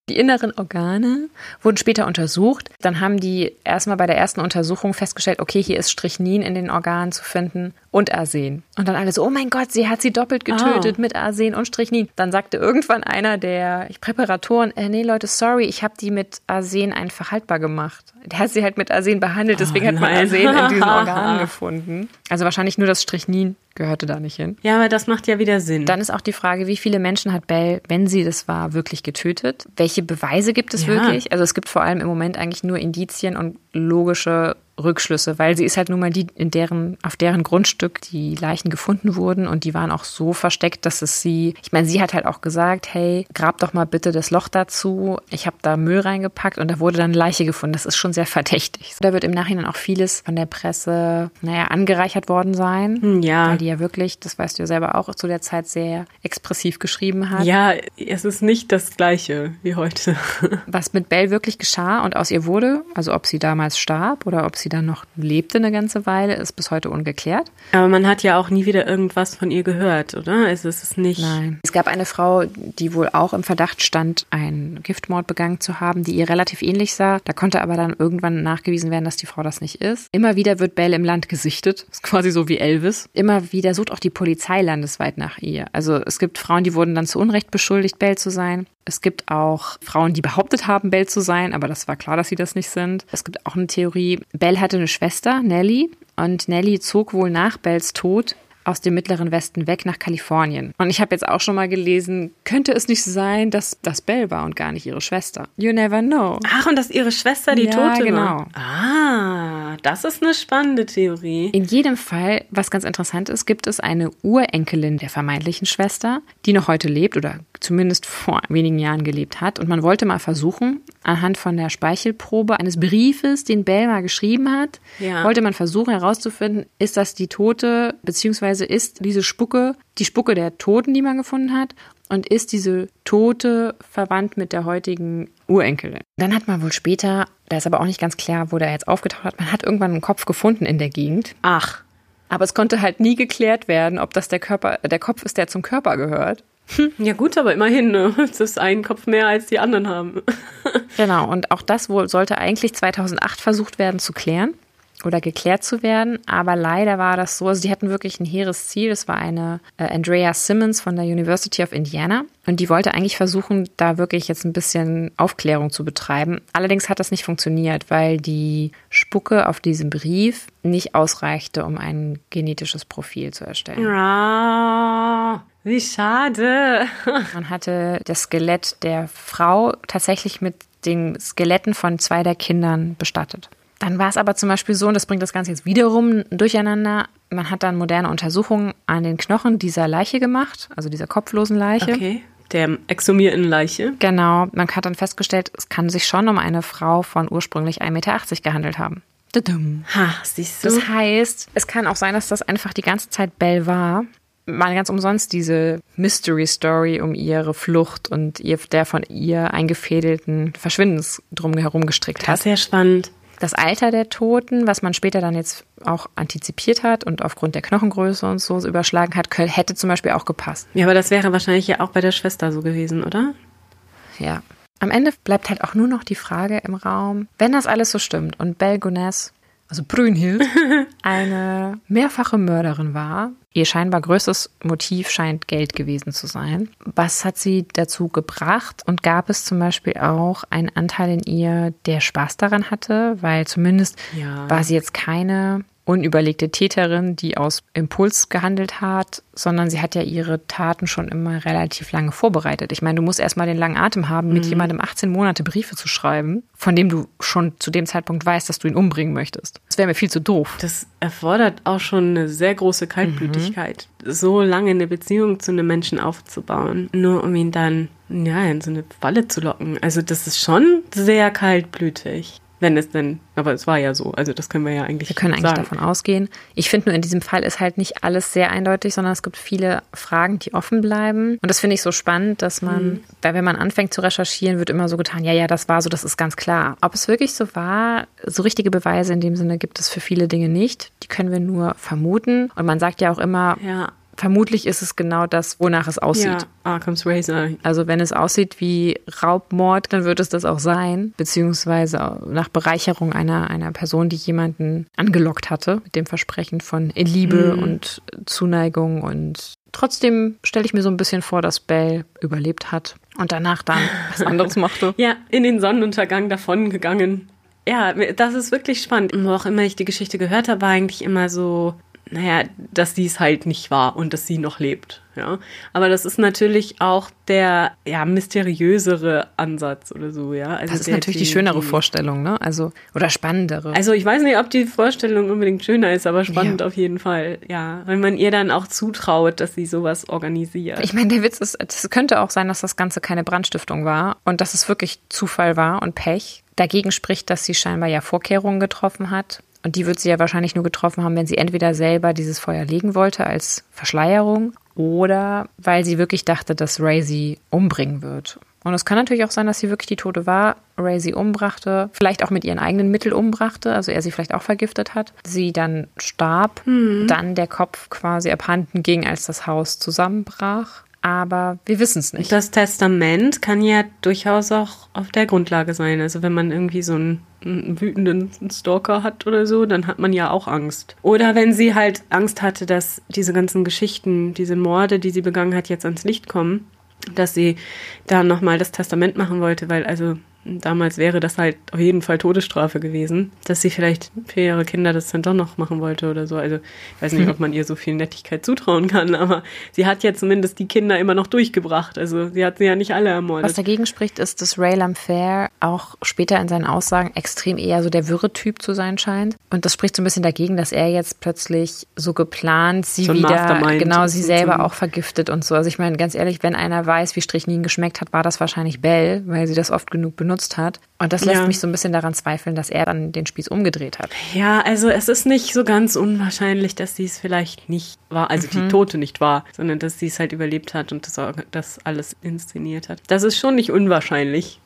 S2: Die inneren Organe wurden später untersucht. Dann haben die erstmal bei der ersten Untersuchung festgestellt, okay, hier ist Strychnin in den Organen zu finden und Arsen. Und dann alle so, oh mein Gott, sie hat sie doppelt getötet mit Arsen und Strychnin. Dann sagte irgendwann einer der Präparatoren, nee Leute, sorry, ich habe die mit Arsen einfach haltbar gemacht. Der hat sie halt mit Arsen behandelt, deswegen hat man Arsen in diesen Organen gefunden. Also wahrscheinlich nur das Strychnin gehörte da nicht hin.
S3: Ja, aber das macht ja wieder Sinn.
S2: Dann ist auch die Frage, wie viele Menschen hat Bell, wenn sie das war, wirklich getötet? Welche Beweise gibt es wirklich? Also es gibt vor allem im Moment eigentlich nur Indizien und logische Rückschlüsse, weil sie ist halt nun mal die, auf deren Grundstück die Leichen gefunden wurden und die waren auch so versteckt, dass es sie hat halt auch gesagt, hey, grab doch mal bitte das Loch dazu. Ich habe da Müll reingepackt und da wurde dann eine Leiche gefunden. Das ist schon sehr verdächtig. Da wird im Nachhinein auch vieles von der Presse, angereichert worden sein.
S3: Ja.
S2: Weil die ja wirklich, das weißt du ja selber auch, zu der Zeit sehr expressiv geschrieben hat.
S3: Ja, es ist nicht das Gleiche wie heute.
S2: Was mit Bell wirklich geschah und aus ihr wurde, also ob sie damals starb oder ob sie dann noch lebte eine ganze Weile, ist bis heute ungeklärt.
S3: Aber man hat ja auch nie wieder irgendwas von ihr gehört, oder? Also es ist nicht...
S2: Nein. Es gab eine Frau, die wohl auch im Verdacht stand, einen Giftmord begangen zu haben, die ihr relativ ähnlich sah. Da konnte aber dann irgendwann nachgewiesen werden, dass die Frau das nicht ist. Immer wieder wird Bell im Land gesichtet. Ist quasi so wie Elvis. Immer wieder sucht auch die Polizei landesweit nach ihr. Also es gibt Frauen, die wurden dann zu Unrecht beschuldigt, Bell zu sein. Es gibt auch Frauen, die behauptet haben, Bell zu sein, aber das war klar, dass sie das nicht sind. Es gibt auch eine Theorie, Bell hatte eine Schwester, Nellie, und Nellie zog wohl nach Bells Tod aus dem Mittleren Westen weg nach Kalifornien. Und ich habe jetzt auch schon mal gelesen, könnte es nicht sein, dass das Bell war und gar nicht ihre Schwester? You never know.
S3: Ach, und dass ihre Schwester die Tote
S2: genau.
S3: war? Ah, das ist eine spannende Theorie.
S2: In jedem Fall, was ganz interessant ist, gibt es eine Urenkelin der vermeintlichen Schwester, die noch heute lebt oder zumindest vor wenigen Jahren gelebt hat. Und man wollte mal versuchen, anhand von der Speichelprobe eines Briefes, den Bell mal geschrieben hat, wollte man versuchen herauszufinden, ist das die Tote, beziehungsweise ist diese Spucke die Spucke der Toten, die man gefunden hat, und ist diese Tote verwandt mit der heutigen Urenkelin. Dann hat man wohl später, da ist aber auch nicht ganz klar, wo der jetzt aufgetaucht hat, man hat irgendwann einen Kopf gefunden in der Gegend.
S3: Ach.
S2: Aber es konnte halt nie geklärt werden, ob das der Kopf ist, der zum Körper gehört.
S3: Ja gut, aber immerhin, ne? Es ist ein Kopf mehr, als die anderen haben.
S2: Genau, und auch das wohl sollte eigentlich 2008 versucht werden zu klären oder geklärt zu werden, aber leider war das so, also die hatten wirklich ein hehres Ziel, das war eine Andrea Simmons von der University of Indiana und die wollte eigentlich versuchen, da wirklich jetzt ein bisschen Aufklärung zu betreiben. Allerdings hat das nicht funktioniert, weil die Spucke auf diesem Brief nicht ausreichte, um ein genetisches Profil zu erstellen.
S3: Ah, wie schade.
S2: Man hatte das Skelett der Frau tatsächlich mit den Skeletten von 2 der Kindern bestattet. Dann war es aber zum Beispiel so, und das bringt das Ganze jetzt wiederum durcheinander, man hat dann moderne Untersuchungen an den Knochen dieser Leiche gemacht, also dieser kopflosen Leiche.
S3: Okay, der exhumierten Leiche.
S2: Genau, man hat dann festgestellt, es kann sich schon um eine Frau von ursprünglich 1,80 Meter gehandelt haben.
S3: Ha, siehst du?
S2: Das heißt, es kann auch sein, dass das einfach die ganze Zeit Bell war. Mal ganz umsonst diese Mystery-Story um ihre Flucht und der von ihr eingefädelten Verschwindens drumherum gestrickt hat.
S3: Das ist sehr spannend.
S2: Das Alter der Toten, was man später dann jetzt auch antizipiert hat und aufgrund der Knochengröße und so überschlagen hat, hätte zum Beispiel auch gepasst.
S3: Ja, aber das wäre wahrscheinlich ja auch bei der Schwester so gewesen, oder?
S2: Ja. Am Ende bleibt halt auch nur noch die Frage im Raum, wenn das alles so stimmt und Bell Gunness, also Brünnhild, eine mehrfache Mörderin war, ihr scheinbar größtes Motiv scheint Geld gewesen zu sein. Was hat sie dazu gebracht? Und gab es zum Beispiel auch einen Anteil in ihr, der Spaß daran hatte? Weil zumindest war sie jetzt keine unüberlegte Täterin, die aus Impuls gehandelt hat, sondern sie hat ja ihre Taten schon immer relativ lange vorbereitet. Ich meine, du musst erstmal den langen Atem haben, mit jemandem 18 Monate Briefe zu schreiben, von dem du schon zu dem Zeitpunkt weißt, dass du ihn umbringen möchtest. Das wäre mir viel zu doof.
S3: Das erfordert auch schon eine sehr große Kaltblütigkeit, so lange eine Beziehung zu einem Menschen aufzubauen, nur um ihn dann in so eine Falle zu locken. Also das ist schon sehr kaltblütig. Wenn es denn, aber es war ja so, also das können wir ja eigentlich sagen. Wir können eigentlich
S2: davon ausgehen. Ich finde nur, in diesem Fall ist halt nicht alles sehr eindeutig, sondern es gibt viele Fragen, die offen bleiben. Und das finde ich so spannend, dass man, weil wenn man anfängt zu recherchieren, wird immer so getan, ja, das war so, das ist ganz klar. Ob es wirklich so war, so richtige Beweise in dem Sinne gibt es für viele Dinge nicht. Die können wir nur vermuten. Und man sagt ja auch immer, vermutlich ist es genau das, wonach es aussieht.
S3: Ja, Occam's Razor.
S2: Also wenn es aussieht wie Raubmord, dann wird es das auch sein, beziehungsweise nach Bereicherung einer Person, die jemanden angelockt hatte, mit dem Versprechen von Liebe und Zuneigung. Und trotzdem stelle ich mir so ein bisschen vor, dass Belle überlebt hat und danach dann was anderes machte.
S3: Ja, in den Sonnenuntergang davon gegangen. Ja, das ist wirklich spannend. Wo auch immer ich die Geschichte gehört habe, war eigentlich immer so, dass sie es halt nicht war und dass sie noch lebt. Ja, aber das ist natürlich auch der mysteriösere Ansatz oder so, ja. Also
S2: das ist natürlich die schönere Vorstellung, ne? Also, oder spannendere.
S3: Also ich weiß nicht, ob die Vorstellung unbedingt schöner ist, aber spannend auf jeden Fall, ja. Wenn man ihr dann auch zutraut, dass sie sowas organisiert.
S2: Ich meine, der Witz ist, es könnte auch sein, dass das Ganze keine Brandstiftung war und dass es wirklich Zufall war und Pech. Dagegen spricht, dass sie scheinbar ja Vorkehrungen getroffen hat. Und die wird sie ja wahrscheinlich nur getroffen haben, wenn sie entweder selber dieses Feuer legen wollte als Verschleierung oder weil sie wirklich dachte, dass Ray sie umbringen wird. Und es kann natürlich auch sein, dass sie wirklich die Tote war, Ray sie umbrachte, vielleicht auch mit ihren eigenen Mitteln umbrachte, also er sie vielleicht auch vergiftet hat. Sie dann starb, dann der Kopf quasi abhanden ging, als das Haus zusammenbrach. Aber wir wissen es nicht.
S3: Das Testament kann ja durchaus auch auf der Grundlage sein. Also wenn man irgendwie so einen wütenden Stalker hat oder so, dann hat man ja auch Angst. Oder wenn sie halt Angst hatte, dass diese ganzen Geschichten, diese Morde, die sie begangen hat, jetzt ans Licht kommen, dass sie da nochmal das Testament machen wollte, weil also damals wäre das halt auf jeden Fall Todesstrafe gewesen, dass sie vielleicht für ihre Kinder das dann doch noch machen wollte oder so. Also ich weiß nicht, ob man ihr so viel Nettigkeit zutrauen kann, aber sie hat ja zumindest die Kinder immer noch durchgebracht. Also sie hat sie ja nicht alle ermordet.
S2: Was dagegen spricht, ist, dass Ray Lamphere auch später in seinen Aussagen extrem eher so der wirre Typ zu sein scheint. Und das spricht so ein bisschen dagegen, dass er jetzt plötzlich so geplant sie so wieder, sie selber auch vergiftet und so. Also ich meine, ganz ehrlich, wenn einer weiß, wie Strychnine geschmeckt hat, war das wahrscheinlich Belle, weil sie das oft genug benutzt hat. Und das lässt mich so ein bisschen daran zweifeln, dass er dann den Spieß umgedreht hat.
S3: Ja, also es ist nicht so ganz unwahrscheinlich, dass sie es vielleicht nicht war, also die Tote nicht war, sondern dass sie es halt überlebt hat und das alles inszeniert hat. Das ist schon nicht unwahrscheinlich.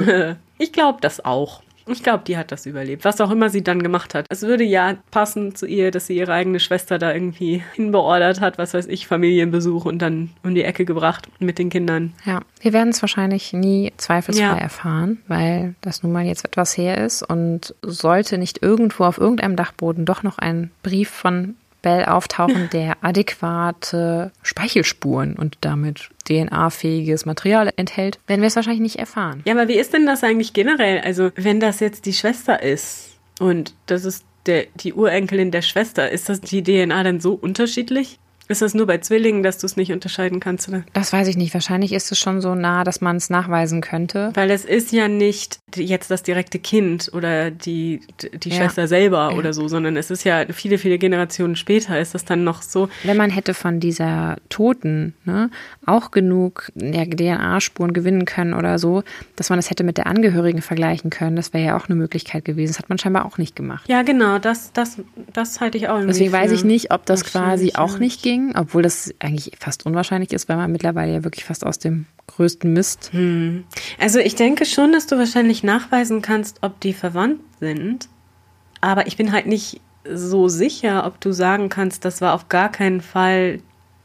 S3: Ich glaube das auch. Ich glaube, die hat das überlebt, was auch immer sie dann gemacht hat. Es würde ja passen zu ihr, dass sie ihre eigene Schwester da irgendwie hinbeordert hat, was weiß ich, Familienbesuch und dann um die Ecke gebracht mit den Kindern.
S2: Ja, wir werden es wahrscheinlich nie zweifelsfrei erfahren, weil das nun mal jetzt etwas her ist und sollte nicht irgendwo auf irgendeinem Dachboden doch noch ein Brief von Belle auftauchen, der adäquate Speichelspuren und damit DNA-fähiges Material enthält, werden wir es wahrscheinlich nicht erfahren.
S3: Ja, aber wie ist denn das eigentlich generell? Also, wenn das jetzt die Schwester ist und das ist die Urenkelin der Schwester, ist das die DNA dann so unterschiedlich? Ist das nur bei Zwillingen, dass du es nicht unterscheiden kannst, oder?
S2: Das weiß ich nicht. Wahrscheinlich ist es schon so nah, dass man es nachweisen könnte.
S3: Weil es ist ja nicht jetzt das direkte Kind oder die Schwester selber oder so, sondern es ist ja viele, viele Generationen später ist das dann noch so.
S2: Wenn man hätte von dieser Toten auch genug DNA-Spuren gewinnen können oder so, dass man das hätte mit der Angehörigen vergleichen können, das wäre ja auch eine Möglichkeit gewesen. Das hat man scheinbar auch nicht gemacht.
S3: Ja, genau. Das halte ich auch irgendwie.
S2: Deswegen weiß ich nicht, ob das quasi auch nicht ging, obwohl das eigentlich fast unwahrscheinlich ist, weil man mittlerweile ja wirklich fast aus dem größten Mist.
S3: Also ich denke schon, dass du wahrscheinlich nachweisen kannst, ob die verwandt sind, aber ich bin halt nicht so sicher, ob du sagen kannst, das war auf gar keinen Fall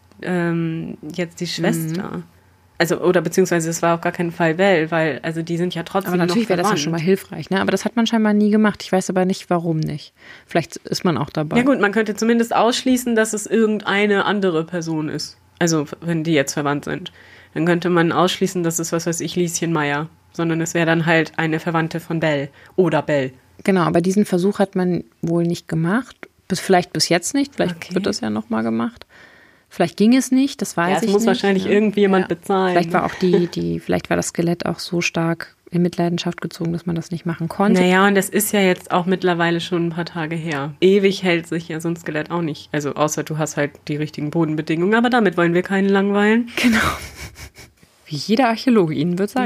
S3: jetzt die Schwester. Also, oder beziehungsweise es war auf gar keinen Fall Belle, weil, also die sind ja trotzdem noch verwandt.
S2: Aber natürlich wäre das ja schon mal hilfreich, ne? Aber das hat man scheinbar nie gemacht. Ich weiß aber nicht, warum nicht. Vielleicht ist man auch dabei.
S3: Ja gut, man könnte zumindest ausschließen, dass es irgendeine andere Person ist. Also, wenn die jetzt verwandt sind. Dann könnte man ausschließen, dass es, was weiß ich, Lieschen Meyer. Sondern es wäre dann halt eine Verwandte von Belle oder Belle.
S2: Genau, aber diesen Versuch hat man wohl nicht gemacht. Vielleicht bis jetzt nicht. Vielleicht wird das ja nochmal gemacht. Vielleicht ging es nicht, das weiß ich nicht.
S3: Es muss wahrscheinlich irgendjemand bezahlen.
S2: Vielleicht war auch vielleicht war das Skelett auch so stark in Mitleidenschaft gezogen, dass man das nicht machen konnte.
S3: Naja, und das ist ja jetzt auch mittlerweile schon ein paar Tage her. Ewig hält sich ja so ein Skelett auch nicht. Also außer du hast halt die richtigen Bodenbedingungen, aber damit wollen wir keinen langweilen.
S2: Genau. Wie jeder Archäologe Ihnen wird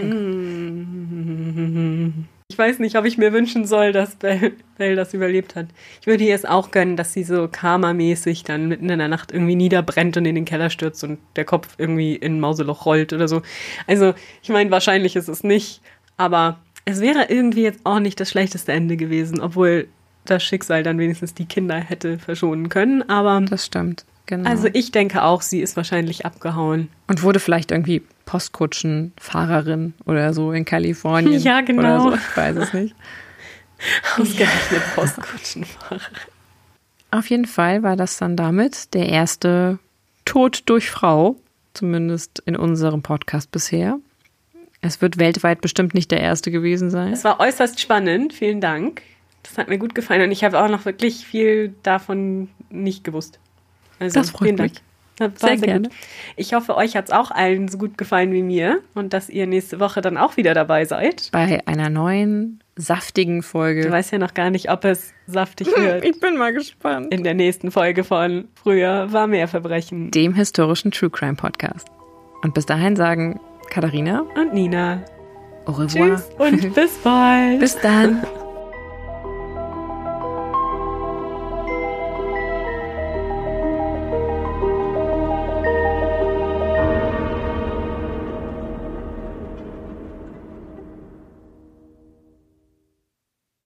S2: sagen.
S3: Ich weiß nicht, ob ich mir wünschen soll, dass Belle das überlebt hat. Ich würde ihr es auch gönnen, dass sie so karmamäßig dann mitten in der Nacht irgendwie niederbrennt und in den Keller stürzt und der Kopf irgendwie in ein Mauseloch rollt oder so. Also, ich meine, wahrscheinlich ist es nicht, aber es wäre irgendwie jetzt auch nicht das schlechteste Ende gewesen, obwohl das Schicksal dann wenigstens die Kinder hätte verschonen können, aber...
S2: Das stimmt. Genau.
S3: Also ich denke auch, sie ist wahrscheinlich abgehauen.
S2: Und wurde vielleicht irgendwie Postkutschenfahrerin oder so in Kalifornien.
S3: Ja, genau.
S2: Oder so. Ich weiß es nicht.
S3: Ausgerechnet Postkutschenfahrerin.
S2: Auf jeden Fall war das dann damit der erste Tod durch Frau, zumindest in unserem Podcast bisher. Es wird weltweit bestimmt nicht der erste gewesen sein.
S3: Es war äußerst spannend, vielen Dank. Das hat mir gut gefallen und ich habe auch noch wirklich viel davon nicht gewusst. Also,
S2: das freut mich.
S3: Sehr gerne. Gut. Ich hoffe, euch hat es auch allen so gut gefallen wie mir und dass ihr nächste Woche dann auch wieder dabei seid.
S2: Bei einer neuen, saftigen Folge.
S3: Du weißt ja noch gar nicht, ob es saftig wird.
S2: Ich bin mal gespannt.
S3: In der nächsten Folge von Früher war mehr Verbrechen.
S2: Dem historischen True Crime Podcast. Und bis dahin sagen Katharina
S3: und Nina
S2: au revoir.
S3: Tschüss und bis bald.
S2: Bis dann.